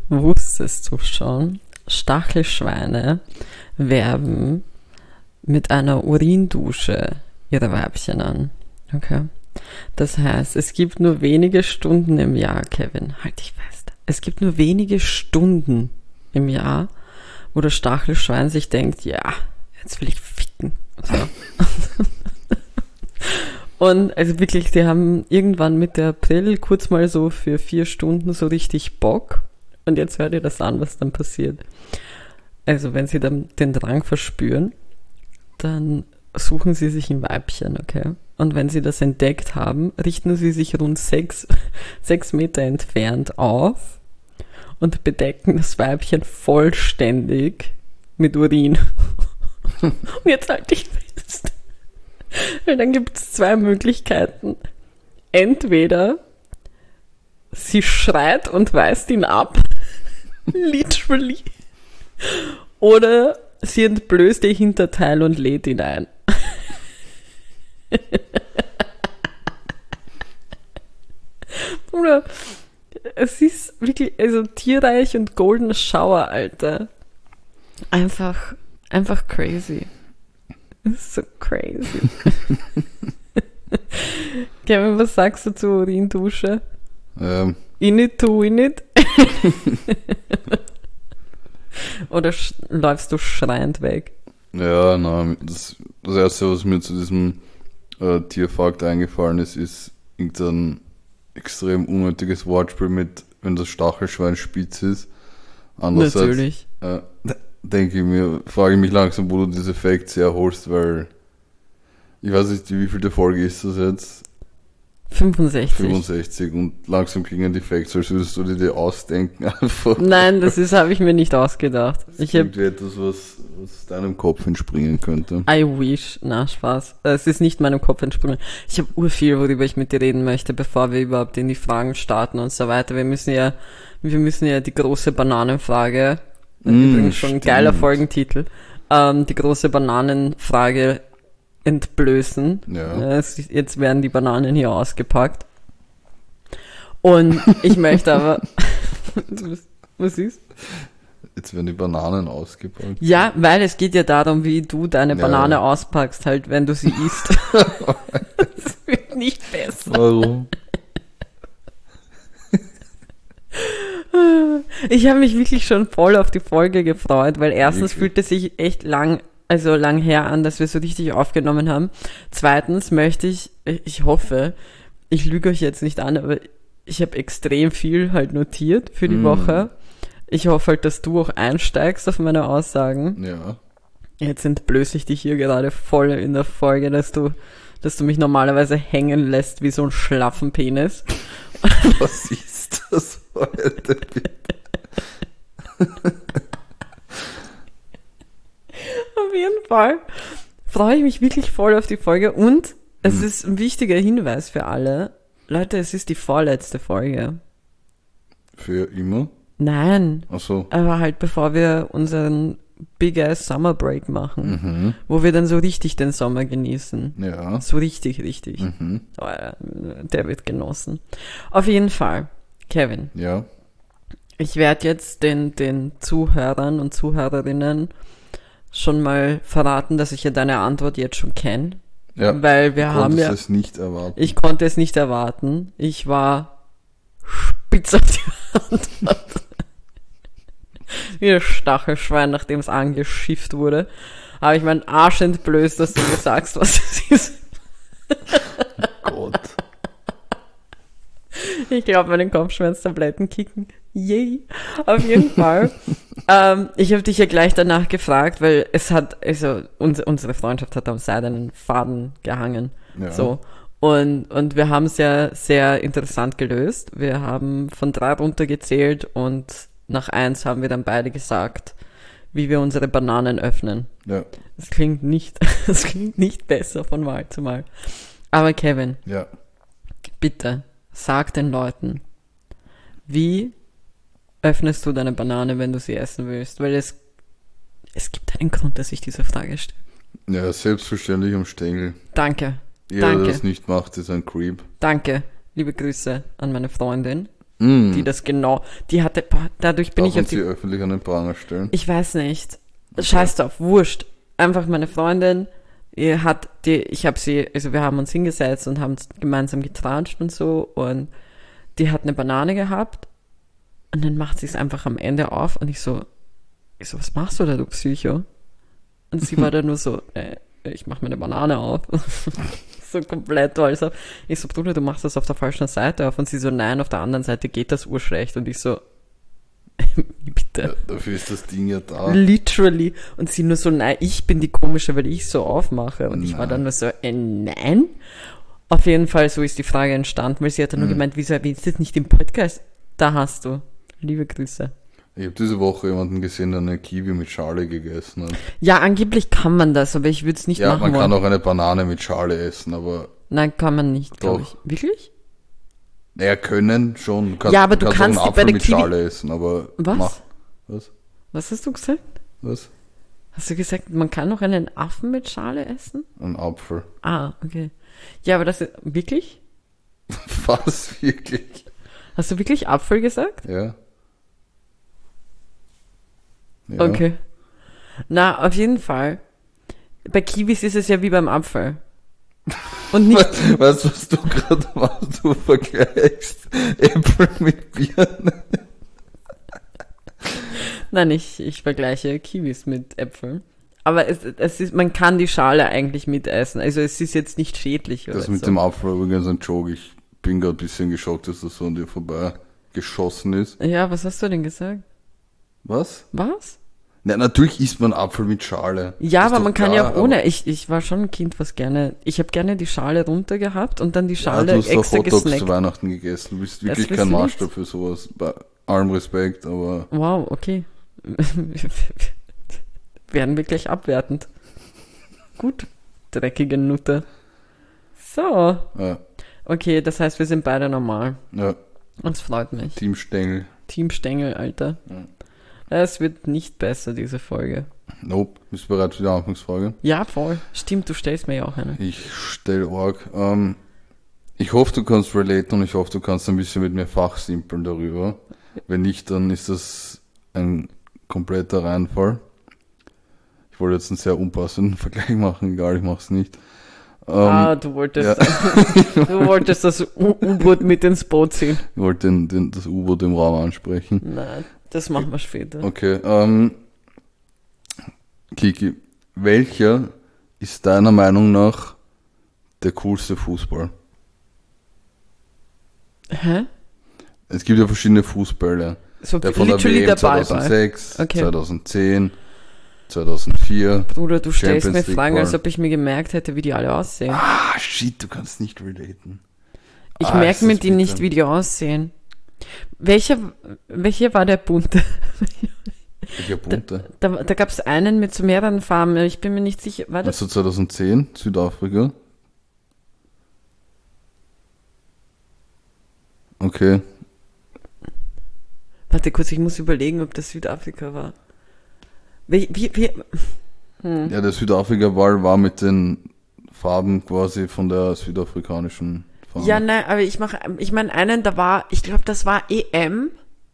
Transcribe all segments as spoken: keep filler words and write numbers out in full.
Wusstest du schon, Stachelschweine werben mit einer Urindusche ihre Weibchen an. Okay. Das heißt, es gibt nur wenige Stunden im Jahr, Kevin, halt dich fest. Es gibt nur wenige Stunden im Jahr, wo das Stachelschwein sich denkt, ja, jetzt will ich ficken. So. Und also wirklich, sie haben irgendwann Mitte April kurz mal so für vier Stunden so richtig Bock. Und jetzt hört ihr das an, was dann passiert. Also wenn sie dann den Drang verspüren, dann suchen sie sich ein Weibchen, okay? Und wenn sie das entdeckt haben, richten sie sich rund sechs, sechs Meter entfernt auf und bedecken das Weibchen vollständig mit Urin. Und jetzt halte ich fest. Weil dann gibt es zwei Möglichkeiten. Entweder sie schreit und weist ihn ab, literally, oder sie entblößt ihr Hinterteil und lädt ihn ein. Bruder, es ist wirklich, also tierreich und Golden Shower, Alter. Einfach, einfach crazy. Das ist so crazy. Kevin, was sagst du zur Urindusche? Ähm. In it to win it? Oder sch- läufst du schreiend weg? Ja, nein, das, das erste, was mir zu diesem äh, Tierfakt eingefallen ist, ist irgendein extrem unnötiges Wortspiel mit, wenn das Stachelschwein spitz ist. Andererseits, Natürlich. Äh, denke ich mir, frage ich mich langsam, wo du diese Facts herholst, weil ich weiß nicht, wie viel der Folge ist das jetzt? fünfundsechzig. fünfundsechzig und langsam klingen die Facts, als würdest du dir die ausdenken einfach. Nein, das ist, habe ich mir nicht ausgedacht. Das Ich habe klingt wie etwas, was, was deinem Kopf entspringen könnte. I wish. Na, Spaß. Es ist nicht meinem Kopf entsprungen. Ich habe urviel, worüber ich mit dir reden möchte, bevor wir überhaupt in die Fragen starten und so weiter. Wir müssen ja, wir müssen ja die große Bananenfrage, Mm, übrigens schon ein stimmt. geiler Folgentitel, ähm, die große Bananenfrage entblößen. Ja. Ja, es ist- jetzt werden die Bananen hier ausgepackt. Und ich möchte aber, was, was ist? Jetzt werden die Bananen ausgepackt. Ja, weil es geht ja darum, wie du deine Ja. Banane auspackst, halt, wenn du sie isst. Es wird nicht besser. Warum? Ich habe mich wirklich schon voll auf die Folge gefreut, weil erstens Wirklich? fühlt es sich echt lang, also lang her an, dass wir so richtig aufgenommen haben. Zweitens möchte ich, ich hoffe, ich lüge euch jetzt nicht an, aber ich habe extrem viel halt notiert für die Mm. Woche. Ich hoffe halt, dass du auch einsteigst auf meine Aussagen. Ja. Jetzt entblöße ich dich hier gerade voll in der Folge, dass du, dass du mich normalerweise hängen lässt wie so ein schlaffen Penis. Was ist das heute? Auf jeden Fall freue ich mich wirklich voll auf die Folge und es ist ein wichtiger Hinweis für alle. Leute, es ist die vorletzte Folge. Für immer? Nein, Ach so. aber halt bevor wir unseren Big Ass Summer Break machen, Mhm. wo wir dann so richtig den Sommer genießen. Ja. So richtig, richtig. Mhm. Oh, ja, der wird genossen. Auf jeden Fall, Kevin, Ja. ich werde jetzt den, den Zuhörern und Zuhörerinnen schon mal verraten, dass ich ja deine Antwort jetzt schon kenne. Ja. Weil wir Du haben konntest ja, es nicht erwarten. ich konnte es nicht erwarten. Ich war spitz auf die Antwort. Wie ein Stachelschwein, nachdem es angeschifft wurde. Habe ich meinen Arsch entblößt, dass du mir sagst, was es ist. Gott. Ich glaube, meine Kopfschmerztabletten kicken. Yay. Auf jeden Fall. ähm, ich habe dich ja gleich danach gefragt, weil es hat, also uns, unsere Freundschaft hat am seidenen Faden gehangen. Ja. So. Und, und wir haben es ja sehr interessant gelöst. Wir haben von drei runtergezählt und nach eins haben wir dann beide gesagt, wie wir unsere Bananen öffnen. Ja. Das klingt nicht, das klingt nicht besser von Mal zu Mal. Aber Kevin, Ja. bitte, sag den Leuten, wie öffnest du deine Banane, wenn du sie essen willst? Weil es, es gibt einen Grund, dass ich diese Frage stelle. Ja, selbstverständlich am Stängel. Danke, Jeder, Danke. der das nicht macht, ist ein Creep. danke. Liebe Grüße an meine Freundin. Mm. die das genau, die hatte, boah, dadurch bin Darf ich man auf sie die, öffentlich an den Pranger stellen? ich weiß nicht, scheiß drauf, wurscht, einfach meine Freundin, die hat die, ich habe sie, also wir haben uns hingesetzt und haben gemeinsam getratscht und so und die hat eine Banane gehabt und dann macht sie es einfach am Ende auf und ich so, ich so, was machst du da, du Psycho? Und sie war da nur so, äh, ich mach mir eine Banane auf. So komplett toll. So. Ich so, Bruder, du machst das auf der falschen Seite auf. Und sie so, nein, auf der anderen Seite geht das urschlecht. Und ich so, bitte. Ja, dafür ist das Ding ja da. Literally. Und sie nur so, nein, ich bin die Komische, weil ich so aufmache. Und ich war Nein. dann nur so, äh, nein. Auf jeden Fall, so ist die Frage entstanden, weil sie hat dann nur Mhm. gemeint, wieso erwähnst du das nicht im Podcast? Da hast du. Liebe Grüße. Ich habe diese Woche jemanden gesehen, der eine Kiwi mit Schale gegessen hat. Ja, angeblich kann man das, aber ich würde es nicht Ja, machen man kann wollen. auch eine Banane mit Schale essen, aber Nein, kann man nicht, glaube ich. Doch. Wirklich? naja, können schon. Du kannst, Ja, aber du auch kannst einen die bei Apfel der mit Kiwi- Schale essen, aber Was? mach. Was? Was hast du gesagt? Was? Hast du gesagt, man kann noch einen Affen mit Schale essen? Ein Apfel. Ah, okay. Ja, aber das ist, wirklich? Was? Wirklich? Hast du wirklich Apfel gesagt? Ja. Ja. Okay. Na, auf jeden Fall. Bei Kiwis ist es ja wie beim Apfel. Und nicht, We- Weißt du, was du gerade machst? Du vergleichst Äpfel mit Birnen. nein, ich, ich vergleiche Kiwis mit Äpfeln. Aber es, es ist, man kann die Schale eigentlich mitessen. Also es ist jetzt nicht schädlich oder Das mit so. dem Apfel war übrigens ein Joke. Ich bin gerade ein bisschen geschockt, dass das so an dir vorbei geschossen ist. Ja, was hast du denn gesagt? Was? Was? Na, natürlich isst man Apfel mit Schale. Ja, Ist aber doch man kann klar, ja auch aber- ohne. Ich, ich war schon ein Kind, was gerne. Ich habe gerne die Schale runter gehabt und dann die Ja, Schale du hast doch extra Hotdogs zu gesnackt. Weihnachten gegessen. Du bist Das wirklich willst kein du Maßstab nicht? für sowas. Bei allem Respekt, aber Wow, okay. Werden wir gleich abwertend. Gut, dreckige Nutte. So. ja, Okay, das heißt, wir sind beide normal. ja, Uns freut mich. Team Stengel. Team Stengel, Alter. Ja. Es wird nicht besser, diese Folge. Nope. Bist du bereit für die Anfangsfrage? Ja, voll. Stimmt, du stellst mir ja auch eine. Ich stell Org. Ähm, ich hoffe, du kannst relaten und ich hoffe, du kannst ein bisschen mit mir fachsimpeln darüber. Wenn nicht, dann ist das ein kompletter Reinfall. Ich wollte jetzt einen sehr unpassenden Vergleich machen, egal, ich mach's nicht. Ähm, ah, du wolltest, du wolltest das U- U-Boot mit ins Boot ziehen. Ich wollte den, den, das U-Boot im Raum ansprechen. Nein, das machen wir später. Okay, ähm, Kiki, welcher ist deiner Meinung nach der coolste Fußball? Hä? Es gibt ja verschiedene Fußbälle. So Der von der literally W der M Ball-Ball. zweitausendsechs, Okay. zweitausendzehn, zweitausendvier. Bruder, du stellst Champions mir League Fragen, Ball. als ob ich mir gemerkt hätte, wie die alle aussehen. Ah, shit, du kannst nicht relaten. Ich Ah, ist merke mir das die nicht, bitter. wie die aussehen. Welcher, welcher war der bunte? Welcher bunte? Da, da gab es einen mit so mehreren Farben. Ich bin mir nicht sicher. War das? Also zweitausendzehn, Südafrika. Okay. Warte kurz, ich muss überlegen, ob das Südafrika war. Wie, wie, wie, hm. Ja, der Südafrika-Ball war mit den Farben quasi von der südafrikanischen Farbe. Ja, nein, aber ich mache, ich meine einen, da war, ich glaube, das war E M.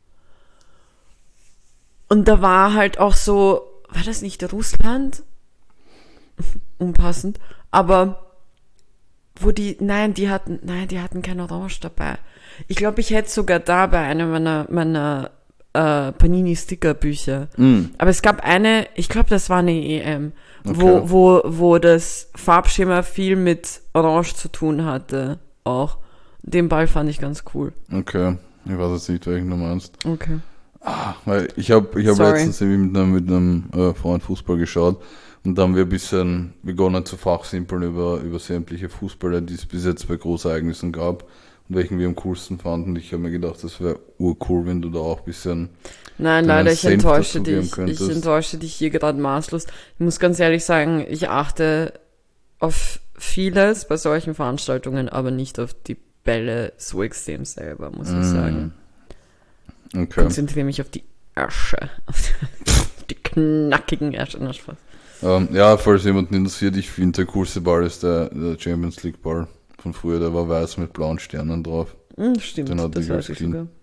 Und da war halt auch so, war das nicht Russland? Unpassend. Aber wo die, nein, die hatten, nein, die hatten kein Orange dabei. Ich glaube, ich hätte sogar da bei einem meiner, meiner äh, Panini-Sticker-Bücher. Mm, Aber es gab eine, ich glaube, das war eine E M, Okay. wo, wo, wo das Farbschema viel mit Orange zu tun hatte. Auch. Den Ball fand ich ganz cool. okay. Ich weiß jetzt nicht, welchen du meinst. Okay. Ah, weil ich habe ich hab Sorry. letztens irgendwie mit einem, mit einem äh, Freund Fußball geschaut und da haben wir ein bisschen begonnen zu fachsimpeln über, über sämtliche Fußballer, die es bis jetzt bei Großereignissen gab und welchen wir am coolsten fanden. Ich habe mir gedacht, das wäre urcool, wenn du da auch ein bisschen... Nein, Deinen leider, ich Senf enttäusche dazugeben dich. könntest. Ich enttäusche dich hier gerade maßlos. Ich muss ganz ehrlich sagen, ich achte auf vieles bei solchen Veranstaltungen, aber nicht auf die Bälle so extrem selber, muss ich Mm. sagen. Okay. Konzentriere mich auf die Ärsche. Auf die knackigen Ärsche. Na, Spaß. Ähm, ja, falls jemanden interessiert, ich finde der coolste Ball ist der, der Champions League Ball von früher, der war weiß mit blauen Sternen drauf. Hm, stimmt, Den hatte das ich als weiß ich Kind. sogar.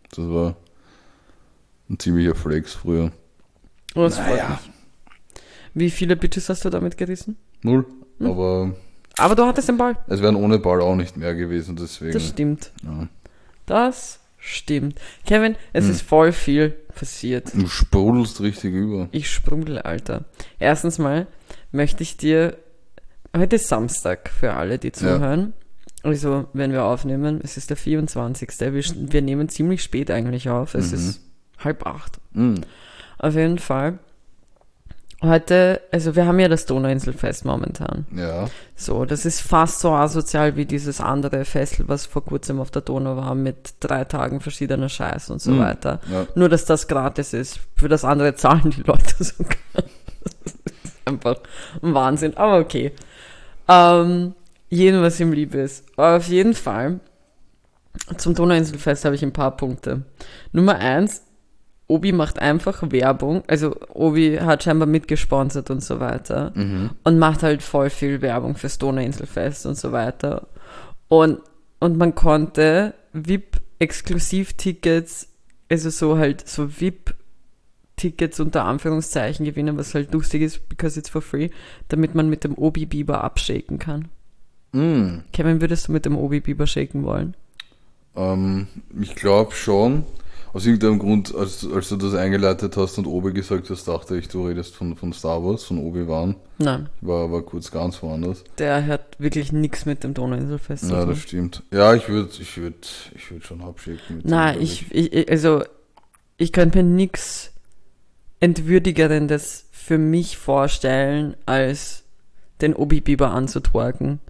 Das war ein ziemlicher Flex früher. Oh, das freut mich. Wie viele Bitches hast du damit gerissen? Null. Hm? Aber Aber du hattest den Ball. es wären ohne Ball auch nicht mehr gewesen, deswegen. Das stimmt. Ja. Das stimmt. Kevin, es Hm. ist voll viel passiert. Du sprudelst richtig über. Ich sprudel, Alter. Erstens mal möchte ich dir, heute ist Samstag für alle, die zuhören. Also, wenn wir aufnehmen, es ist der vierundzwanzigste Wir, wir nehmen ziemlich spät eigentlich auf. Es Mhm. ist halb acht. Mhm. Auf jeden Fall. Heute, also wir haben ja das Donauinselfest momentan. Ja. So, das ist fast so asozial wie dieses andere Festival, was vor kurzem auf der Donau war, mit drei Tagen verschiedener Scheiß und so Mhm. weiter. Ja. Nur, dass das gratis ist. Für das andere zahlen die Leute sogar. Das ist einfach ein Wahnsinn. Aber okay. Ähm, jedem, was ihm lieb ist. Aber auf jeden Fall, zum Donauinselfest habe ich ein paar Punkte. Nummer eins, Obi macht einfach Werbung. Also Obi hat scheinbar mitgesponsert und so weiter. Mhm. Und macht halt voll viel Werbung fürs Donauinselfest und so weiter. Und, und man konnte V I P-Exklusivtickets, also so halt so V I P-Tickets unter Anführungszeichen gewinnen, was halt lustig ist, because it's for free, damit man mit dem Obi Biber abshaken kann. Mhm. Kevin, würdest du mit dem Obi Biber shaken wollen? Ähm, ich glaube schon. Aus irgendeinem Grund, als, als du das eingeleitet hast und Obi gesagt hast, dachte ich, du redest von, von Star Wars, von Obi-Wan. Nein, War, war kurz ganz woanders. der hat wirklich nichts mit dem Donauinselfest zu Ja, tun. das stimmt. Ja, ich würde ich würd, ich würd schon abschicken. Mit Nein, dem, ich, ich, also, ich könnte mir nichts Entwürdigerendes für mich vorstellen, als den Obi Biber anzutwerken.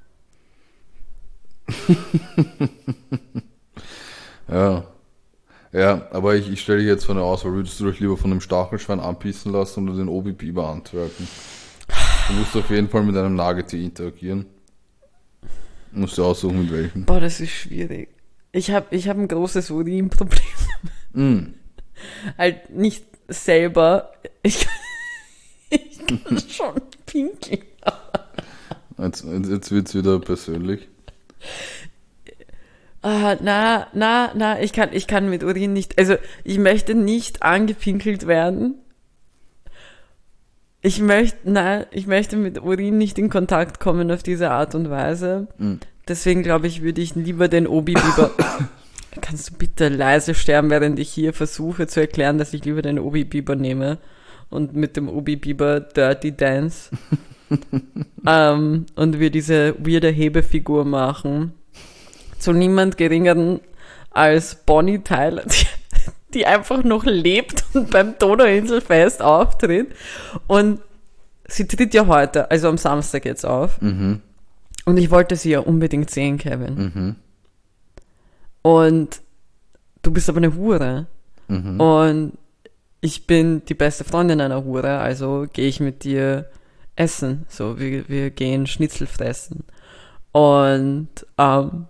Ja. Ja, aber ich, ich stelle dich jetzt von der Auswahl, würdest du dich lieber von einem Stachelschwein anpissen lassen oder den Obi Biber antwerken? Du musst auf jeden Fall mit einem Nagetier interagieren. Du musst dir aussuchen, mit welchem. Boah, das ist schwierig. Ich habe ich hab ein großes Urinproblem. Mm. Halt nicht selber. Ich, ich kann schon pinkeln. Jetzt, jetzt wird's wieder persönlich. Ah, na, na, na, ich kann, ich kann mit Urin nicht, also ich möchte nicht angepinkelt werden. Ich möchte, nein, ich möchte mit Urin nicht in Kontakt kommen auf diese Art und Weise. Mm. Deswegen glaube ich, würde ich lieber den Obi Biber. Kannst du bitte leise sterben, während ich hier versuche zu erklären, dass ich lieber den Obi Biber nehme und mit dem Obi Biber Dirty Dance ähm, und wir diese weirde Hebefigur machen. Zu niemand geringeren als Bonnie Tyler, die, die einfach noch lebt und beim Donauinselfest auftritt. Und sie tritt ja heute, also am Samstag jetzt auf. Mhm. Und ich wollte sie ja unbedingt sehen, Kevin. Mhm. Und du bist aber eine Hure. Mhm. Und ich bin die beste Freundin einer Hure, also gehe ich mit dir essen. So, wir, wir gehen Schnitzel fressen. Und ähm,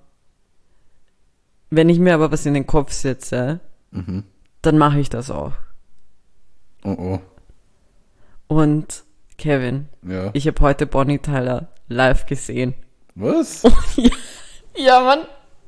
wenn ich mir aber was in den Kopf setze, Mhm. dann mache ich das auch. Oh oh. Und Kevin, Ja. ich habe heute Bonnie Tyler live gesehen. Was? ja, ja, Mann,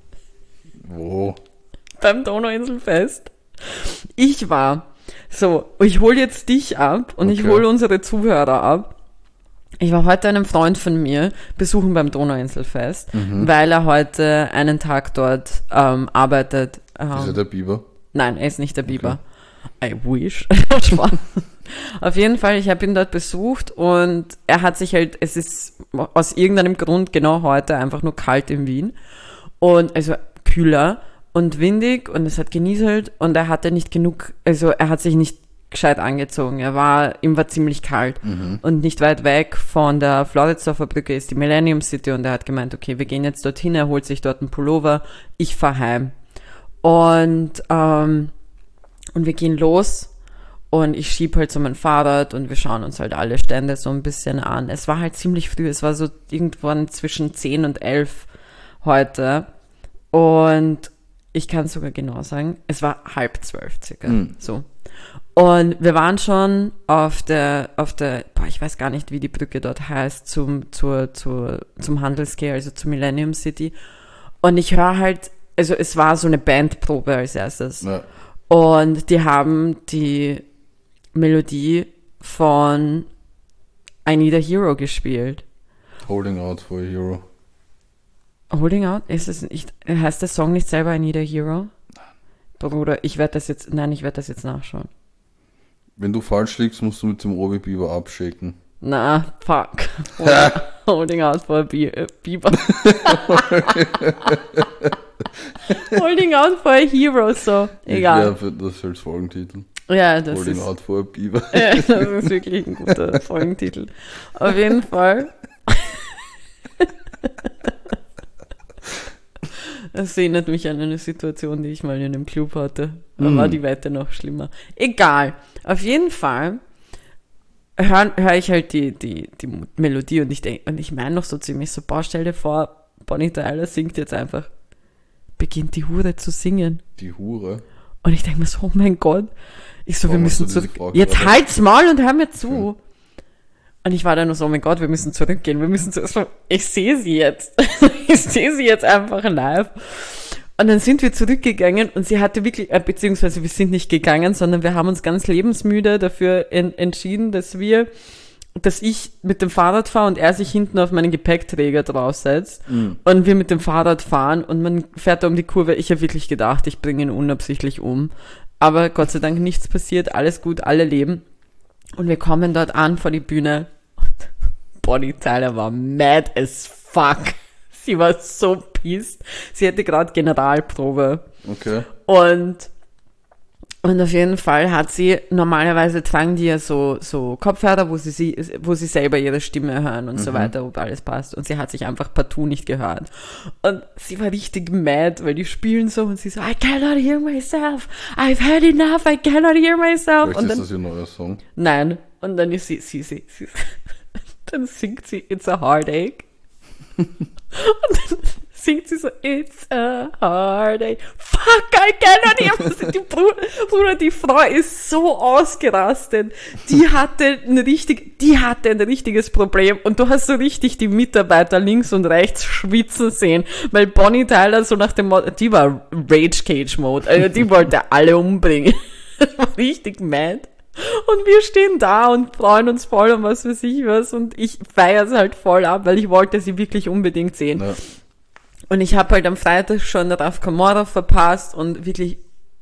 Wo? beim Donauinselfest. Ich war, so, ich hole jetzt dich ab und ich Okay. hole unsere Zuhörer ab. Ich war heute einem Freund von mir besuchen beim Donauinselfest, Mhm. weil er heute einen Tag dort ähm, arbeitet. Ähm, Ist er der Biber? Nein, er ist nicht der Biber. I wish. Spaß. Auf jeden Fall, ich habe ihn dort besucht und er hat sich halt, es ist aus irgendeinem Grund genau heute einfach nur kalt in Wien und also kühler und windig und es hat genieselt und er hatte nicht genug, also er hat sich nicht gescheit angezogen. Er war, ihm war ziemlich kalt Mhm. und nicht weit weg von der Floridsdorfer Brücke ist die Millennium City und er hat gemeint, okay, wir gehen jetzt dorthin, er holt sich dort einen Pullover, ich fahr heim. Und, ähm, und wir gehen los und ich schieb halt so mein Fahrrad und wir schauen uns halt alle Stände so ein bisschen an. Es war halt ziemlich früh, es war so irgendwann zwischen zehn und elf heute und ich kann es sogar genau sagen, es war halb zwölf circa, Mhm. so. Und wir waren schon auf der, auf der, boah, ich weiß gar nicht, wie die Brücke dort heißt, zum, zur, zur, zum Handelsquai, also zur Millennium City. Und ich höre halt also es war so eine Bandprobe als erstes. Ja. Und die haben die Melodie von I Need a Hero gespielt. Holding Out for a Hero. Holding Out? Ist es nicht, heißt der Song nicht selber I Need a Hero? Bruder, ich werde das jetzt, nein, ich werde das jetzt nachschauen. Wenn du falsch liegst, musst du mit dem Obi Bieber abschicken. Na, fuck. Holding, holding out for a Bi- äh, Bieber. Holding out for a Hero, so. Egal. Ich wäre das als Folgentitel. Ja, das Holding ist, Out for a Bieber. ja, das ist wirklich ein guter Folgentitel. Auf jeden Fall. Das erinnert mich an eine Situation, die ich mal in einem Club hatte. Da war die Wette noch schlimmer. Egal. Auf jeden Fall höre hör ich halt die, die, die Melodie und ich denke, und ich meine noch so ziemlich so, boah, stell dir vor, Bonnie Tyler singt jetzt einfach, beginnt die Hure zu singen. Die Hure. Und ich denke mir so, oh mein Gott. Ich so, Warum wir hast müssen du diese zurück. Frage Jetzt gerade? halt's Maul und hör mir zu. Okay. Und ich war dann nur so, oh mein Gott, wir müssen zurückgehen. Wir müssen zu, so, ich sehe sie jetzt. Ich sehe sie jetzt einfach live. Und dann sind wir zurückgegangen und sie hatte wirklich, äh, beziehungsweise wir sind nicht gegangen, sondern wir haben uns ganz lebensmüde dafür en- entschieden, dass wir, dass ich mit dem Fahrrad fahre und er sich hinten auf meinen Gepäckträger draufsetzt Mhm. und wir mit dem Fahrrad fahren und man fährt da um die Kurve. Ich habe wirklich gedacht, ich bringe ihn unabsichtlich um. Aber Gott sei Dank nichts passiert, alles gut, alle leben. Und wir kommen dort an vor die Bühne und Bonnie Tyler war mad as fuck. Sie war so pissed. Sie hatte gerade Generalprobe. Okay. Und, und auf jeden Fall hat sie, normalerweise tragen die ja so, so Kopfhörer, wo sie, sie, wo sie selber ihre Stimme hören und so weiter, ob alles passt. Und sie hat sich einfach partout nicht gehört. Und sie war richtig mad, weil die spielen so und sie so, I cannot hear myself. I've had enough. I cannot hear myself. Vielleicht Und ist dann, das ihr neuer Song. nein. Und dann ist sie, sie, sie, sie dann singt sie It's a Heartache. Und dann singt sie so, It's a Heartache. Fuck, I cannot hear. Die Bruder, Bruder, die Frau ist so ausgerastet. Die hatte ein richtig, die hatte ein richtiges Problem. Und du hast so richtig die Mitarbeiter links und rechts schwitzen sehen. Weil Bonnie Tyler so nach dem Motto, die war Rage Cage Mode. Also die wollte alle umbringen. Richtig mad. Und wir stehen da und freuen uns voll und was weiß ich was. Und ich feiere es halt voll ab, weil ich wollte sie wirklich unbedingt sehen. Ja. Und ich habe halt am Freitag schon Raf Kamorov verpasst und wirklich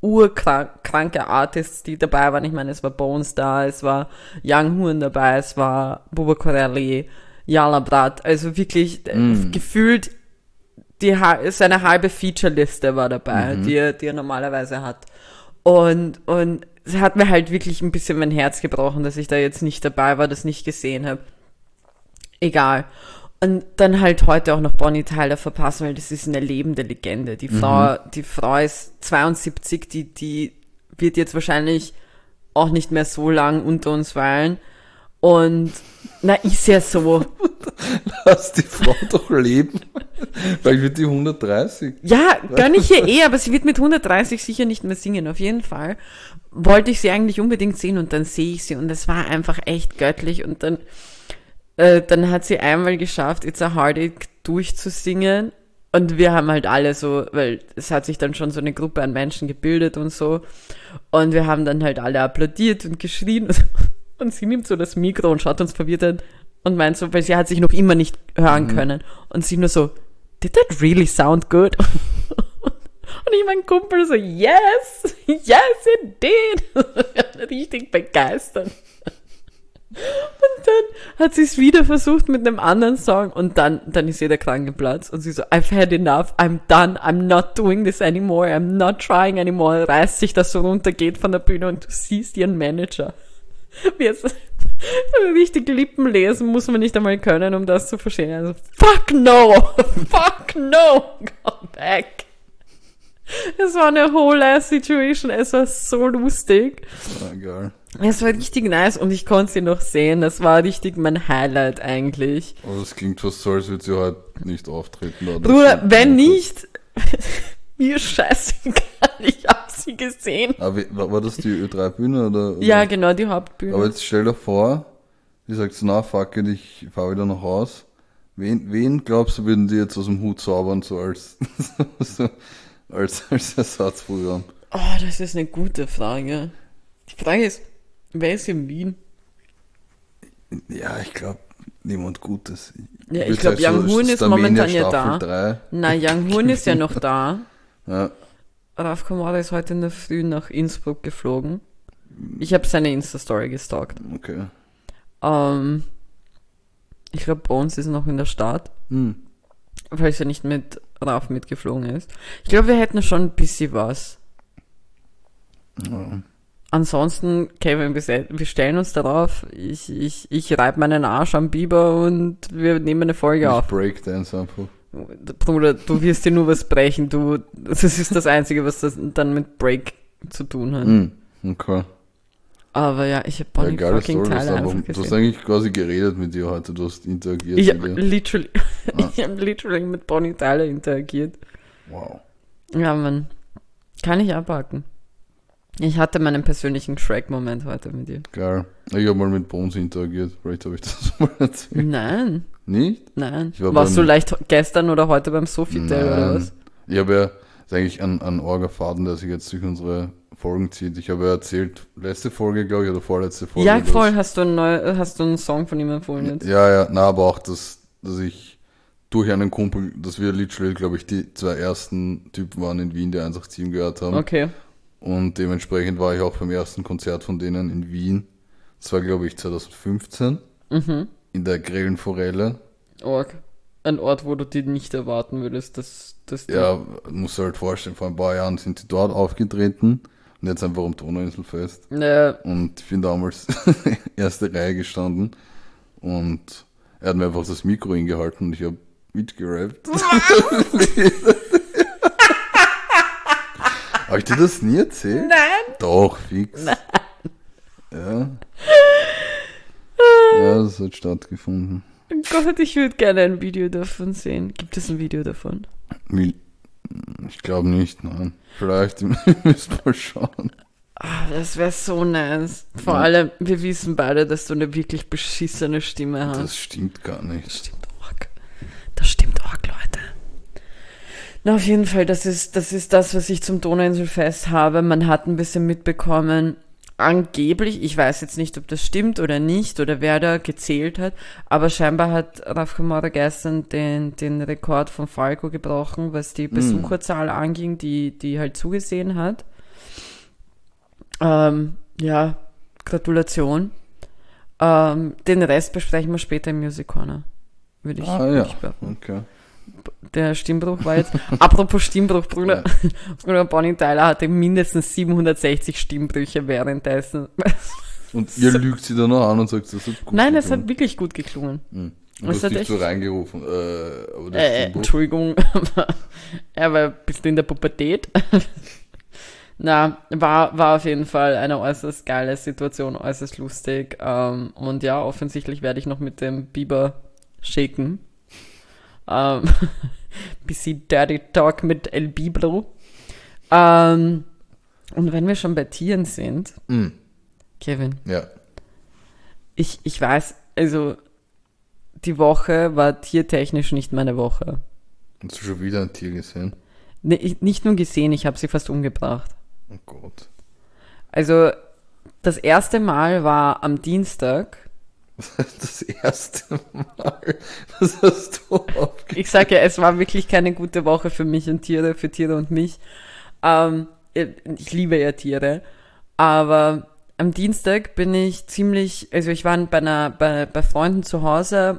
urkranke Artists, die dabei waren. Ich meine, es war Bones da, es war Young Horn dabei, es war Buba Corelli, Jala Brat. Also wirklich Mm. äh, gefühlt, die, seine halbe Feature-Liste war dabei, Mhm. die, er, die er normalerweise hat. Und, und es hat mir halt wirklich ein bisschen mein Herz gebrochen, dass ich da jetzt nicht dabei war, das nicht gesehen habe. Egal. Und dann halt heute auch noch Bonnie Tyler verpassen, weil das ist eine lebende Legende. Die Frau, die Frau ist zweiundsiebzig, die, die wird jetzt wahrscheinlich auch nicht mehr so lang unter uns weilen. Und, na, ist ja so. Lass die Frau doch leben. Vielleicht wird die hundertdreißig. Ja, gönn ich ihr eh, aber sie wird mit hundertdreißig sicher nicht mehr singen. Auf jeden Fall wollte ich sie eigentlich unbedingt sehen und dann sehe ich sie und es war einfach echt göttlich und dann, äh, dann hat sie einmal geschafft, It's a Heartache durchzusingen und wir haben halt alle so, weil es hat sich dann schon so eine Gruppe an Menschen gebildet und so und wir haben dann halt alle applaudiert und geschrien und, und sie nimmt so das Mikro und schaut uns verwirrt an und meint so, weil sie hat sich noch immer nicht hören Mhm. können und sie nur so, did that really sound good? Und ich mein Kumpel so, yes, yes it did. Richtig begeistert. Und dann hat sie es wieder versucht mit einem anderen Song und dann, dann ist ihr der Kran geplatzt und sie so, I've had enough, I'm done, I'm not doing this anymore, I'm not trying anymore, reißt sich das so runter, geht von der Bühne und du siehst ihren Manager. Wie es richtig Lippen lesen muss man nicht einmal können, um das zu verstehen. Also, fuck no, fuck no, come back. Es war eine whole ass situation, es war so lustig. Ah, egal. Es war richtig nice und ich konnte sie noch sehen. Das war richtig mein Highlight eigentlich. Aber das klingt fast so, als würde sie heute nicht auftreten. Oder Bruder, so. wenn nicht, mir scheißegal, ich hab sie gesehen. Aber wie- war, war das die Ö drei Bühne oder, oder? Ja, genau, die Hauptbühne. Aber jetzt stell dir vor, die sagt, na fuck it, ich fahr wieder nach Haus. Wen, wen glaubst du, würden die jetzt aus dem Hut zaubern, so als, so, als, als Ersatzprogramm? Oh, das ist eine gute Frage. Die Frage ist, wer ist in Wien? Ja, ich glaube, niemand Gutes. Ja, ich würd glaube, sagen, Young Hoon ist Starmania momentan ja Staffel da. drei. Na, Young Hoon ist ja noch da. Ja, Raf Kamara ist heute in der Früh nach Innsbruck geflogen. Ich habe seine Insta-Story gestalkt. okay. Ähm, ich glaube, Bones ist noch in der Stadt, Hm. falls er nicht mit Raf mitgeflogen ist. Ich glaube, wir hätten schon ein bisschen was. Ja. Ansonsten, Kevin, wir, se- wir stellen uns darauf. Ich, ich, ich reibe meinen Arsch am Biber und wir nehmen eine Folge Ich auf. Breakdance einfach. Bruder, du wirst dir nur was brechen. Du, das ist das Einzige, was das dann mit Break zu tun hat. Hm. Okay. Aber ja, ich habe Ja, Bonnie geile fucking Story. Du hast, Tyler einfach, einfach du hast gesehen. eigentlich quasi geredet mit dir heute. Du hast interagiert Ich mit habe dir. literally, Ah. ich habe literally mit Bonnie Tyler interagiert. Wow. Ja, Mann. Kann ich abhaken. Ich hatte meinen persönlichen Shrek-Moment heute mit dir. Geil. Ich habe mal mit Bones interagiert. Vielleicht habe ich das mal erzählt. Nein, Nicht? nein. Ich war Warst beim- du leicht gestern oder heute beim Sofitel oder was? Ich habe ja, das ist eigentlich ein, ein Orga-Faden, der sich jetzt durch unsere Folgen zieht. Ich habe ja erzählt, letzte Folge, glaube ich, oder vorletzte Folge. Ja, dass- voll. Hast du, einen neu, hast du einen Song von ihm empfohlen jetzt? Ja, ja, na, aber auch, dass, dass ich durch einen Kumpel, dass wir literally, glaube ich, die zwei ersten Typen waren in Wien, die eins acht sieben gehört haben. Okay. Und dementsprechend war ich auch beim ersten Konzert von denen in Wien. Das war, glaube ich, zwanzig fünfzehn Mhm. in der Grillenforelle. Org. Ein Ort, wo du dir nicht erwarten würdest, dass, dass du... Ja, musst du halt vorstellen, vor ein paar Jahren sind die dort aufgetreten und jetzt einfach am Donauinselfest. Ja. Und ich bin damals erste Reihe gestanden und er hat mir einfach das Mikro hingehalten und ich habe mitgerappt. Habe ich dir das nie erzählt? Nein! Doch, fix. Nein. Ja. Ja, das hat stattgefunden. Oh Gott, ich würde gerne ein Video davon sehen. Gibt es ein Video davon? Wie- Ich glaube nicht, nein. Vielleicht, ihr müsst mal schauen. Ah, das wäre so nice. Vor Ja. allem, wir wissen beide, dass du eine wirklich beschissene Stimme hast. Das stimmt gar nicht. Das stimmt arg. Das stimmt arg, Leute. Na, auf jeden Fall, das ist, das ist das, was ich zum Donauinselfest habe. Man hat ein bisschen mitbekommen, angeblich, ich weiß jetzt nicht, ob das stimmt oder nicht, oder wer da gezählt hat, aber scheinbar hat Raf Kamara gestern den, den Rekord von Falco gebrochen, was die Besucherzahl anging, die, die halt zugesehen hat. Ähm, ja, Gratulation. Ähm, den Rest besprechen wir später im Music Corner. Würde ich, Ah würde ja, ich behaupten. okay. Der Stimmbruch war jetzt, apropos Stimmbruch, Bruder, Bruder, Bonnie Tyler hatte mindestens siebenhundertsechzig Stimmbrüche währenddessen. Und ihr lügt sie dann noch an und sagt, das hat gut Nein, es geklungen. hat wirklich gut geklungen. Hm. Es Du hast hat dich echt- so reingerufen. Äh, aber das Äh, Stimmbruch- Entschuldigung, er war ein bisschen in der Pubertät. Na, war, war auf jeden Fall eine äußerst geile Situation, äußerst lustig. Ähm, und ja, offensichtlich werde ich noch mit dem Biber shaken. Ähm, bisschen Dirty Talk mit El Bibro. Ähm, und wenn wir schon bei Tieren sind, Hm. Kevin, Ja. ich, ich weiß, also die Woche war tiertechnisch nicht meine Woche. Hast du schon wieder ein Tier gesehen? Ne, ich, nicht nur gesehen, ich habe sie fast umgebracht. Oh Gott. Also das erste Mal war am Dienstag. Das erste Mal. Was hast du aufgegeben? Ich sage ja, es war wirklich keine gute Woche für mich und Tiere, für Tiere und mich. Ähm, ich liebe ja Tiere, aber am Dienstag bin ich ziemlich, also ich war bei, einer, bei, bei Freunden zu Hause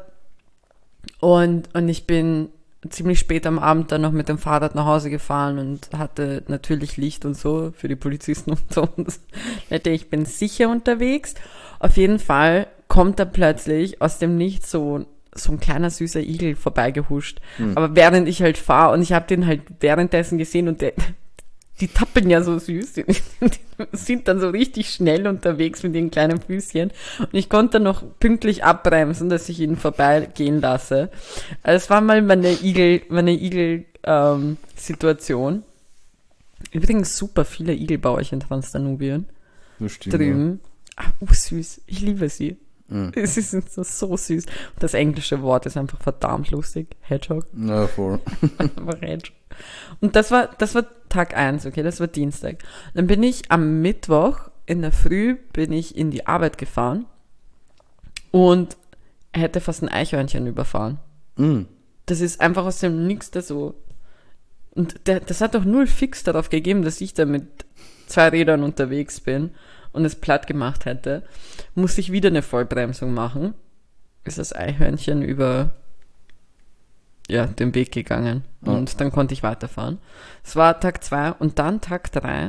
und, und ich bin ziemlich spät am Abend dann noch mit dem Fahrrad nach Hause gefahren und hatte natürlich Licht und so für die Polizisten und so. Und das, ich bin sicher unterwegs. Auf jeden Fall kommt da plötzlich aus dem Nichts so, so ein kleiner süßer Igel vorbeigehuscht. Hm. Aber während ich halt fahre und ich habe den halt währenddessen gesehen und der, die tappeln ja so süß, die, die sind dann so richtig schnell unterwegs mit ihren kleinen Füßchen und ich konnte dann noch pünktlich abbremsen, dass ich ihn vorbeigehen lasse. Also es war mal meine Igel, meine Igel, ähm, Situation. Übrigens super viele Igel bei euch in Transdanubien Das stimmt. Ja. drüben. Ah, oh, süß. Ich liebe sie. Mhm. Es ist so, so süß. Das englische Wort ist einfach verdammt lustig. Hedgehog. Ja, voll. Einfach Hedgehog. Und das war, das war Tag eins, okay, das war Dienstag. Dann bin ich am Mittwoch in der Früh bin ich in die Arbeit gefahren und hätte fast ein Eichhörnchen überfahren. Mhm. Das ist einfach aus dem Nix da so. Und der, das hat doch null Fix darauf gegeben, dass ich da mit zwei Rädern unterwegs bin und es platt gemacht hätte. Musste ich wieder eine Vollbremsung machen. Ist das Eichhörnchen über ja, den Weg gegangen. Und Ja. dann konnte ich weiterfahren. Es war Tag zwei und dann Tag drei.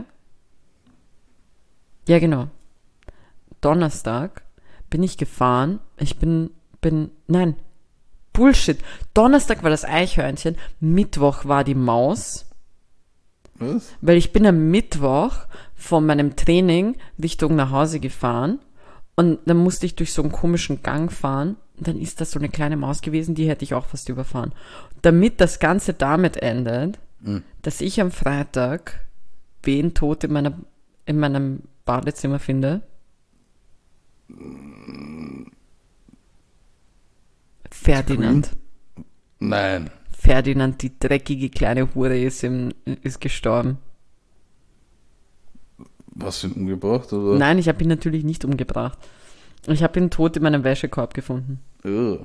Ja, genau. Donnerstag bin ich gefahren. Ich bin, bin, nein, Bullshit. Donnerstag war das Eichhörnchen, Mittwoch war die Maus, Was? weil ich bin am Mittwoch von meinem Training Richtung nach Hause gefahren und dann musste ich durch so einen komischen Gang fahren und dann ist das so eine kleine Maus gewesen, die hätte ich auch fast überfahren. Damit das Ganze damit endet, Mhm. dass ich am Freitag wen tot in, meiner, in meinem Badezimmer finde. Ferdinand. Nein. Ferdinand, die dreckige kleine Hure, ist, im, ist gestorben. Was für ihn umgebracht, oder? Nein, ich habe ihn natürlich nicht umgebracht. Ich habe ihn tot in meinem Wäschekorb gefunden. Ugh.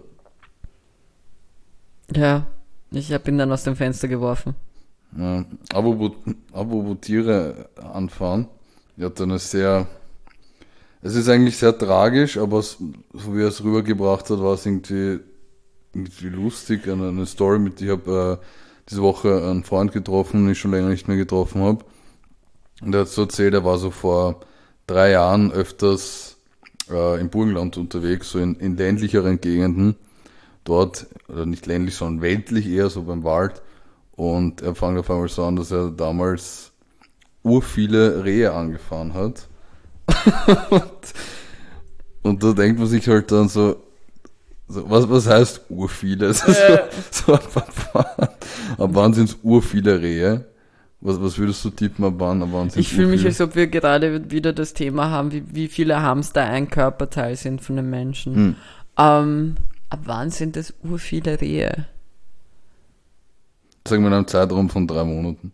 Ja, ich habe ihn dann aus dem Fenster geworfen. Ja. Apropos, apropos Tiere anfahren. Ich hatte eine sehr. Es ist eigentlich sehr tragisch, aber es, so wie er es rübergebracht hat, war es irgendwie, irgendwie lustig. Eine, eine Story, mit der ich habe äh, diese Woche einen Freund getroffen, den ich schon länger nicht mehr getroffen habe. Und er hat so erzählt, er war so vor drei Jahren öfters äh, im Burgenland unterwegs, so in, in ländlicheren Gegenden. Dort, oder nicht ländlich, sondern weltlich eher, so beim Wald. Und er fängt auf einmal so an, dass er damals urviele Rehe angefahren hat. und, und da denkt man sich halt dann so, so was, was heißt urviele? Also Ja. so, so ab, wann- ab wann sind es urviele Rehe? Was, was würdest du tippen, ab wann, ab wann sind's Ich fühle mich, urviele? als ob wir gerade wieder das Thema haben, wie, wie viele Hamster ein Körperteil sind von einem Menschen. Hm. Ähm, ab wann sind es urviele Rehe? Sagen wir in einem Zeitraum von drei Monaten.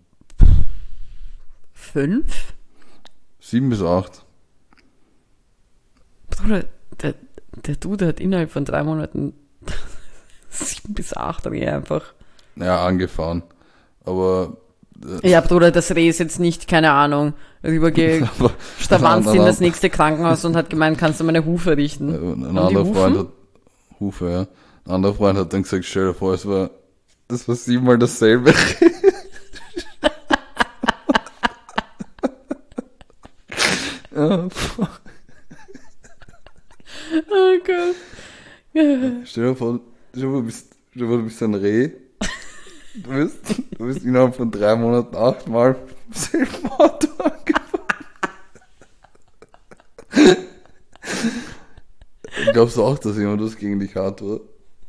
Fünf? Sieben bis acht. Bruder, der, der Dude hat innerhalb von drei Monaten sieben bis acht Rehe einfach. Ja, angefahren. Aber äh, Ja, Bruder, das Reh ist jetzt nicht, keine Ahnung, rübergestanzt aber- in das nächste Krankenhaus und hat gemeint, kannst du meine Hufe richten? Ein Haben die anderer Freund Hufen? hat Hufe, ja. Ein anderer Freund hat dann gesagt, stell dir vor, es war das war siebenmal dasselbe. Ja, Oh Gott. stell dir vor, stell dir vor, du bist, stell dir vor, du bist ein Reh. Du bist, du bist innerhalb von drei Monaten achtmal im selben Auto angefahren. Glaubst du auch, dass jemand was gegen dich hat, oder?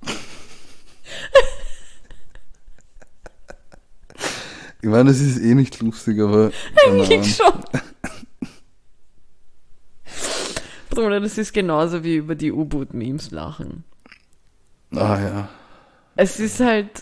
Ich meine, es ist eh nicht lustig, aber keine Ahnung. Eigentlich schon. Bruder, das ist genauso wie über die U-Boot-Memes lachen. Ah ja. Es ist halt...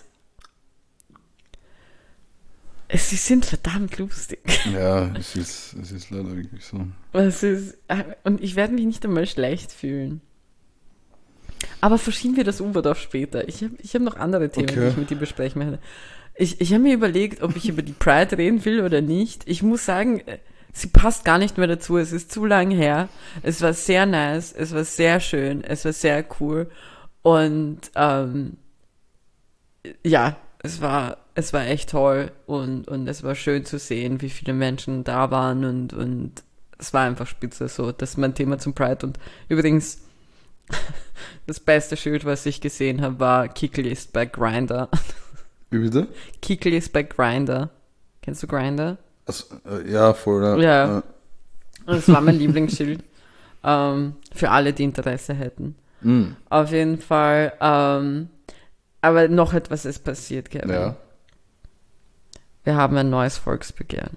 Es, sie sind verdammt lustig. Ja, es ist, es ist leider wirklich so. Es ist, und ich werde mich nicht einmal schlecht fühlen. Aber verschieben wir das U-Boot auf später. Ich habe ich hab noch andere Themen, Okay. die ich mit dir besprechen möchte. Ich, ich habe mir überlegt, ob ich über die Pride reden will oder nicht. Ich muss sagen, sie passt gar nicht mehr dazu. Es ist zu lang her. Es war sehr nice. Es war sehr schön. Es war sehr cool. Und ähm, ja, es war, es war echt toll. Und, und es war schön zu sehen, wie viele Menschen da waren. Und, und es war einfach spitze. So, das ist mein Thema zum Pride. Und übrigens, das beste Schild, was ich gesehen habe, war Kickel ist bei Grindr. Wie bitte? Kickel ist bei Grindr. Kennst du Grindr? Also, äh, ja, voll. Ja. Ja. Äh, Das war mein Lieblingsschild. Ähm, für alle, die Interesse hätten. mh, Auf jeden Fall. Ähm, aber noch etwas ist passiert, Kevin. ja. Wir haben ein neues Volksbegehren.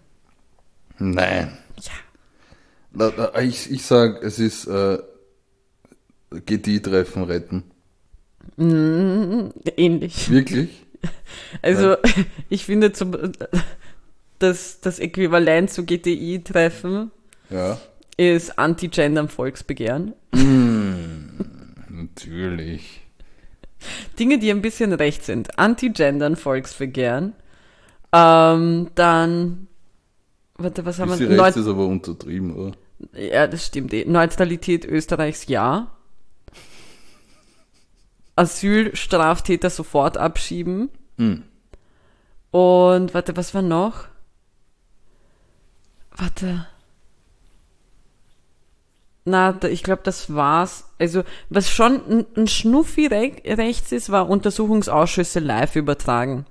Nein. Ja. Da, da, ich, ich sag, es ist, äh, G T I-Treffen retten. Mm, ähnlich. Wirklich? Also, ich finde, zum, das, das Äquivalent zu G T I-Treffen Ja. ist Anti-Gender-Volksbegehren. Mm, natürlich. Dinge, die ein bisschen recht sind. Anti-Gendern-Volksbegehren. Ähm, dann, warte, was haben wir? Bisschen rechts ist aber untertrieben, oder? Ja, das stimmt eh. Neutralität Österreichs, ja. Asylstraftäter sofort abschieben. Hm. Und, warte, was war noch? Warte. Na, da, ich glaube, das war's. Also, was schon ein, ein Schnuffi re rechts ist, war Untersuchungsausschüsse live übertragen.